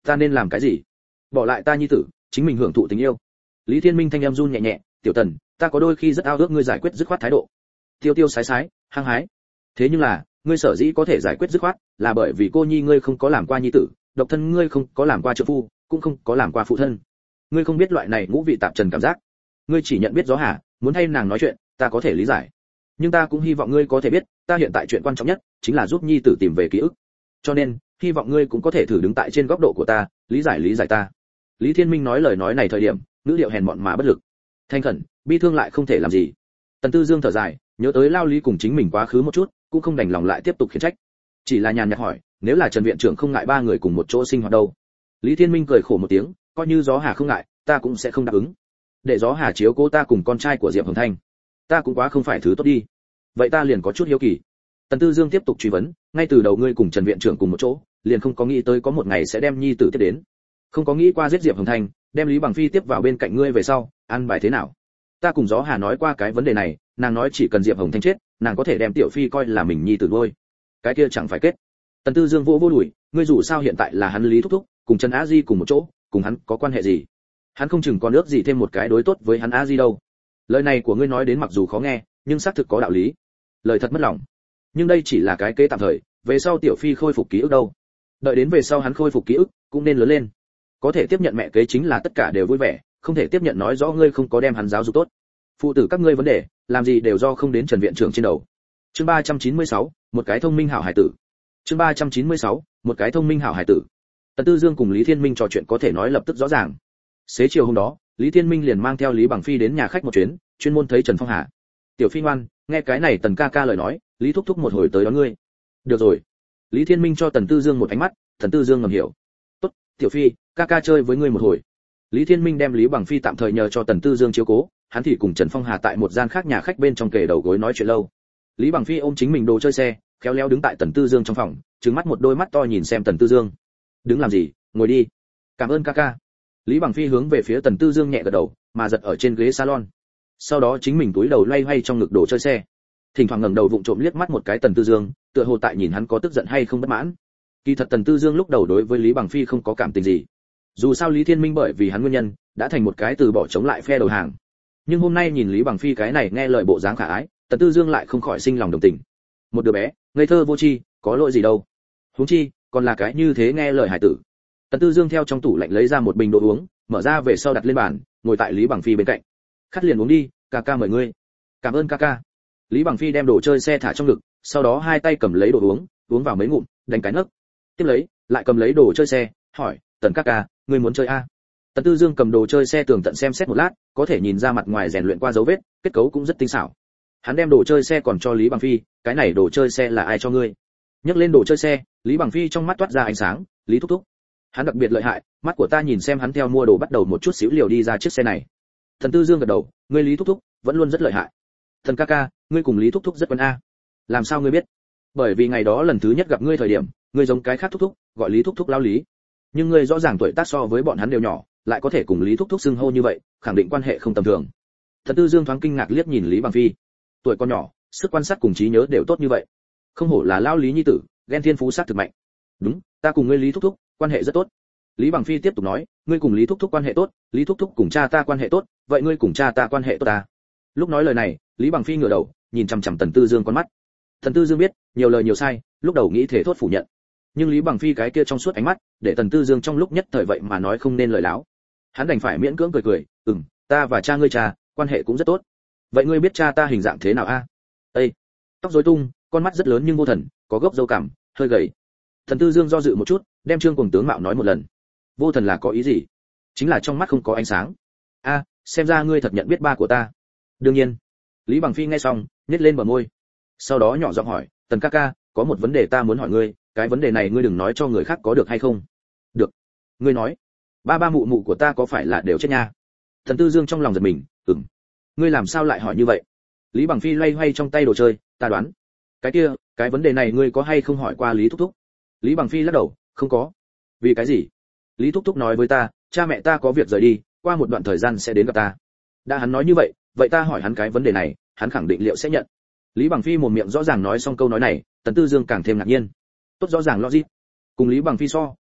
Ta nên làm cái gì? Bỏ lại ta nhi tử, chính mình hưởng thụ tình yêu. Lý Thiên Minh thanh em run nhẹ nhẹ, tiểu Tần, ta có đôi khi rất ao ước ngươi giải quyết dứt khoát thái độ. Tiêu tiêu sái sái, hăng hái. Thế nhưng là, ngươi sở dĩ có thể giải quyết dứt khoát, là bởi vì cô nhi ngươi không có làm qua nhi tử, độc thân ngươi không có làm qua trợ phu, cũng không có làm qua phụ thân. Ngươi không biết loại này ngũ vị tạp trần cảm giác. Ngươi chỉ nhận biết gió hà, muốn thay nàng nói chuyện, ta có thể lý giải. Nhưng ta cũng hy vọng ngươi có thể biết, ta hiện tại chuyện quan trọng nhất chính là giúp nhi tử tìm về ký ức. Cho nên, hy vọng ngươi cũng có thể thử đứng tại trên góc độ của ta, lý giải ta. Lý Thiên Minh nói lời nói này thời điểm, ngữ điệu hèn mọn mà bất lực. Thanh khẩn, bi thương lại không thể làm gì. Tần Tư Dương thở dài, nhớ tới lao lý cùng chính mình quá khứ một chút, cũng không đành lòng lại tiếp tục khiển trách. Chỉ là nhàn nhạt hỏi, nếu là Trần viện trưởng không ngại ba người cùng một chỗ sinh hoạt đâu? Lý Thiên Minh cười khổ một tiếng, coi như gió hà không ngại, ta cũng sẽ không đáp ứng. Để gió hà chiếu cố ta cùng con trai của Diệp Hồng Thanh, ta cũng quá không phải thứ tốt đi. Vậy ta liền có chút hiếu kỳ. Tần Tư Dương tiếp tục truy vấn, ngay từ đầu ngươi cùng Trần viện trưởng cùng một chỗ, liền không có nghĩ tới có một ngày sẽ đem nhi tử tiếp đến, không có nghĩ qua giết Diệp Hồng Thanh, đem Lý Bằng Phi tiếp vào bên cạnh ngươi về sau, ăn bài thế nào? Ta cùng gió hà nói qua cái vấn đề này, nàng nói chỉ cần Diệp Hồng Thanh chết, nàng có thể đem tiểu phi coi là mình nhi tử nuôi. Cái kia chẳng phải kết. Tần Tư Dương vô đuổi, ngươi dù sao hiện tại là hắn Lý thúc thúc, cùng Trần Á Di cùng một chỗ, cùng hắn có quan hệ gì? Hắn không chừng còn ước gì thêm một cái đối tốt với hắn Á Di đâu. Lời này của ngươi nói đến mặc dù khó nghe, nhưng xác thực có đạo lý. Lời thật mất lòng. Nhưng đây chỉ là cái kế tạm thời, về sau tiểu phi khôi phục ký ức đâu? Đợi đến về sau hắn khôi phục ký ức, cũng nên lớn lên. Có thể tiếp nhận mẹ kế chính là tất cả đều vui vẻ, không thể tiếp nhận nói rõ ngươi không có đem hắn giáo dục tốt. Phụ tử các ngươi vấn đề, làm gì đều do không đến Trần viện trưởng trên đầu. Chương 396, một cái thông minh hảo hải tử. Chương 396, một cái thông minh hảo hải tử. Tần Tư Dương cùng Lý Thiên Minh trò chuyện có thể nói lập tức rõ ràng. Xế chiều hôm đó, Lý Thiên Minh liền mang theo Lý Bằng Phi đến nhà khách một chuyến, chuyên môn thấy Trần Phong Hà. Tiểu Phi ngoan, nghe cái này Tần ca ca lời nói, Lý thúc thúc một hồi tới đón ngươi. Được rồi. Lý Thiên Minh cho Tần Tư Dương một ánh mắt, Tần Tư Dương ngầm hiểu. Tốt, Tiểu Phi, ca ca chơi với ngươi một hồi. Lý Thiên Minh đem Lý Bằng Phi tạm thời nhờ cho Tần Tư Dương chiếu cố, hắn thì cùng Trần Phong Hà tại một gian khác nhà khách bên trong kề đầu gối nói chuyện lâu. Lý Bằng Phi ôm chính mình đồ chơi xe, khéo léo đứng tại Tần Tư Dương trong phòng, trừng mắt một đôi mắt to nhìn xem Tần Tư Dương. Đứng làm gì, ngồi đi. Cảm ơn ca ca. Lý Bằng Phi hướng về phía Tần Tư Dương nhẹ gật đầu, mà giật ở trên ghế salon. Sau đó chính mình túi đầu loay hoay trong ngực đồ chơi xe, thỉnh thoảng ngẩng đầu vụng trộm liếc mắt một cái Tần Tư Dương, tựa hồ tại nhìn hắn có tức giận hay không bất mãn. Kỳ thật Tần Tư Dương lúc đầu đối với Lý Bằng Phi không có cảm tình gì. Dù sao Lý Thiên Minh bởi vì hắn nguyên nhân, đã thành một cái từ bỏ chống lại phe đầu hàng. Nhưng hôm nay nhìn Lý Bằng Phi cái này nghe lời bộ dáng khả ái, Tần Tư Dương lại không khỏi sinh lòng đồng tình. Một đứa bé, ngây thơ vô tri, có lỗi gì đâu. Huống chi, còn là cái như thế nghe lời hải tử. Tần Tư Dương theo trong tủ lạnh lấy ra một bình đồ uống, mở ra về sau đặt lên bàn, ngồi tại Lý Bằng Phi bên cạnh. Khát liền uống đi, ca ca mời ngươi. Cảm ơn ca ca. Lý Bằng Phi đem đồ chơi xe thả trong ngực, sau đó hai tay cầm lấy đồ uống, uống vào mấy ngụm, đánh cái nấc. Tiếp lấy, lại cầm lấy đồ chơi xe, hỏi, Tần ca ca, ngươi muốn chơi a? Tần Tư Dương cầm đồ chơi xe tường tận xem xét một lát, có thể nhìn ra mặt ngoài rèn luyện qua dấu vết, kết cấu cũng rất tinh xảo. Hắn đem đồ chơi xe còn cho Lý Bằng Phi, cái này đồ chơi xe là ai cho ngươi? Nhấc lên đồ chơi xe, Lý Bằng Phi trong mắt toát ra ánh sáng, Lý thúc thúc. Hắn đặc biệt lợi hại, mắt của ta nhìn xem hắn theo mua đồ bắt đầu một chút xíu liều đi ra chiếc xe này. Thần Tư Dương gật đầu, ngươi Lý thúc thúc vẫn luôn rất lợi hại. Thần ca ca, ngươi cùng Lý thúc thúc rất quen a. Làm sao ngươi biết? Bởi vì ngày đó lần thứ nhất gặp ngươi thời điểm, ngươi giống cái khác thúc thúc, gọi Lý thúc thúc lao Lý. Nhưng ngươi rõ ràng tuổi tác so với bọn hắn đều nhỏ, lại có thể cùng Lý thúc thúc xưng hô như vậy, khẳng định quan hệ không tầm thường. Thần Tư Dương thoáng kinh ngạc liếc nhìn Lý Bằng Phi. Tuổi con nhỏ, sức quan sát cùng trí nhớ đều tốt như vậy. Không hổ là lao Lý nhi tử, ghen thiên phú sát thực mạnh. Đúng, ta cùng ngươi Lý thúc thúc quan hệ rất tốt. Lý Bằng Phi tiếp tục nói, ngươi cùng Lý thúc thúc quan hệ tốt, Lý thúc thúc cùng cha ta quan hệ tốt, vậy ngươi cùng cha ta quan hệ tốt ta? Lúc nói lời này, Lý Bằng Phi ngửa đầu, nhìn chằm chằm Tần Tư Dương con mắt. Tần Tư Dương biết, nhiều lời nhiều sai, lúc đầu nghĩ thể thốt phủ nhận. Nhưng Lý Bằng Phi cái kia trong suốt ánh mắt, để Tần Tư Dương trong lúc nhất thời vậy mà nói không nên lời láo. Hắn đành phải miễn cưỡng cười, ta và cha ngươi quan hệ cũng rất tốt. Vậy ngươi biết cha ta hình dạng thế nào a? Ê, tóc rối tung, con mắt rất lớn nhưng vô thần, có gốc râu cằm, hơi gầy. Tần Tư Dương do dự một chút, đem Trương Cuồng tướng mạo nói một lần. Vô thần là có ý gì? Chính là trong mắt không có ánh sáng. A, xem ra ngươi thật nhận biết ba của ta. Đương nhiên. Lý Bằng Phi nghe xong, nhếch lên bờ môi. Sau đó nhỏ giọng hỏi, Tần ca ca, có một vấn đề ta muốn hỏi ngươi, cái vấn đề này ngươi đừng nói cho người khác có được hay không? Được. Ngươi nói. Ba mụ mụ của ta có phải là đều chết nha? Tần Tư Dương trong lòng giật mình, Ngươi làm sao lại hỏi như vậy? Lý Bằng Phi loay hoay trong tay đồ chơi, ta đoán. Cái kia, cái vấn đề này ngươi có hay không hỏi qua Lý thúc thúc? Lý Bằng Phi lắc đầu, không có. Vì cái gì? Lý thúc thúc nói với ta, cha mẹ ta có việc rời đi, qua một đoạn thời gian sẽ đến gặp ta. Đã hắn nói như vậy, vậy ta hỏi hắn cái vấn đề này, hắn khẳng định liệu sẽ nhận. Lý Bằng Phi mồm miệng rõ ràng nói xong câu nói này, Tần Tư Dương càng thêm ngạc nhiên. Tốt rõ ràng logic. Cùng Lý Bằng Phi so,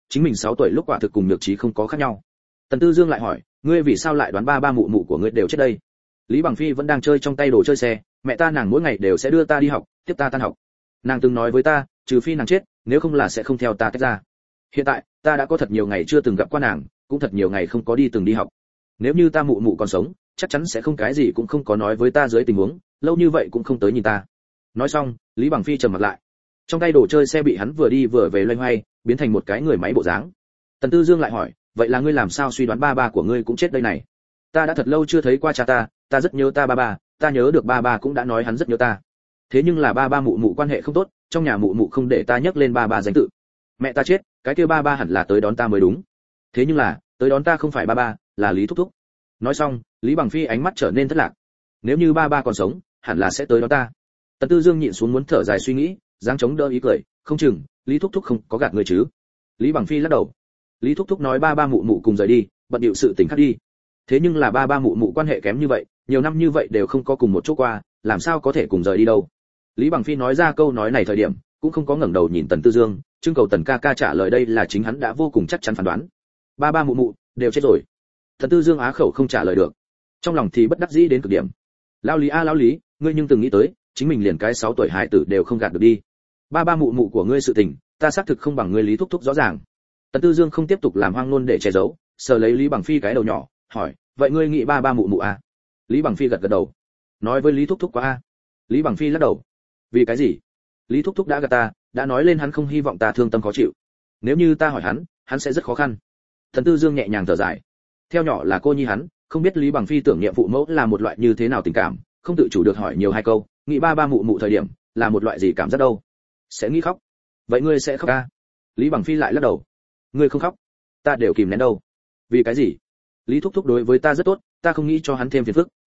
chính mình 6 tuổi lúc quả thực cùng Nhược Trí không có khác nhau. Tần Tư Dương lại hỏi, ngươi vì sao lại đoán ba ba mụ mụ của ngươi đều chết đây? Lý Bằng Phi vẫn đang chơi trong tay đồ chơi xe, mẹ ta nàng mỗi ngày đều sẽ đưa ta đi học, tiếp ta tan học. Nàng từng nói với ta, trừ phi nàng chết, nếu không là sẽ không theo ta tách ra. Hiện tại, ta đã có thật nhiều ngày chưa từng gặp qua nàng, cũng thật nhiều ngày không có từng đi học. Nếu như ta mụ mụ còn sống, chắc chắn sẽ không cái gì cũng không có nói với ta dưới tình huống, lâu như vậy cũng không tới nhìn ta. Nói xong, Lý Bằng Phi trầm mặt lại. Trong tay đồ chơi xe bị hắn vừa đi vừa về loay hoay, biến thành một cái người máy bộ dáng. Tần Tư Dương lại hỏi, vậy là ngươi làm sao suy đoán ba ba của ngươi cũng chết đây này? Ta đã thật lâu chưa thấy qua cha ta rất nhớ ta ba ba, ta nhớ được ba ba cũng đã nói hắn rất nhớ ta. Thế nhưng là ba ba mụ mụ quan hệ không tốt, trong nhà mụ mụ không để ta nhắc lên ba ba danh tự. Mẹ ta chết, cái kia ba ba hẳn là tới đón ta mới đúng. Thế nhưng là, tới đón ta không phải ba ba, là Lý thúc thúc. Nói xong, Lý Bằng Phi ánh mắt trở nên thất lạc. Nếu như ba ba còn sống, hẳn là sẽ tới đón ta. Tần Tư Dương nhịn xuống muốn thở dài suy nghĩ, dáng chống đỡ ý cười, không chừng Lý thúc thúc không có gạt người chứ? Lý Bằng Phi lắc đầu. Lý thúc thúc nói ba ba mụ mụ cùng rời đi, bận điệu sự tình khác đi. Thế nhưng là ba ba mụ mụ quan hệ kém như vậy, nhiều năm như vậy đều không có cùng một chỗ qua, làm sao có thể cùng rời đi đâu? Lý Bằng Phi nói ra câu nói này thời điểm, cũng không có ngẩng đầu nhìn Tần Tư Dương, trưng cầu Tần ca ca trả lời đây là chính hắn đã vô cùng chắc chắn phán đoán. Ba ba mụ mụ đều chết rồi. Tần Tư Dương á khẩu không trả lời được, trong lòng thì bất đắc dĩ đến cực điểm. Lão Lý a lão Lý, ngươi nhưng từng nghĩ tới, chính mình liền cái 6 tuổi hài tử đều không gạt được đi. Ba ba mụ mụ của ngươi sự tình, ta xác thực không bằng ngươi Lý thúc thúc rõ ràng. Tần Tư Dương không tiếp tục làm hoang ngôn để che giấu, sờ lấy Lý Bằng Phi cái đầu nhỏ, hỏi, vậy ngươi nghĩ ba ba mụ mụ à? Lý Bằng Phi gật gật đầu, nói với Lý thúc thúc quá a. Lý Bằng Phi lắc đầu, vì cái gì? Lý thúc thúc đã gạt ta, đã nói lên hắn không hy vọng ta thương tâm khó chịu. Nếu như ta hỏi hắn sẽ rất khó khăn. Tần Tư Dương nhẹ nhàng thở dài. Theo nhỏ là cô nhi hắn, không biết Lý Bằng Phi tưởng niệm phụ mẫu là một loại như thế nào tình cảm, không tự chủ được hỏi nhiều hai câu, nghĩ ba ba mụ mụ thời điểm là một loại gì cảm giác đâu? Sẽ nghĩ khóc. Vậy ngươi sẽ khóc à? Lý Bằng Phi lại lắc đầu. Ngươi không khóc, ta đều kìm nén đâu. Vì cái gì? Lý thúc thúc đối với ta rất tốt, ta không nghĩ cho hắn thêm phiền phức.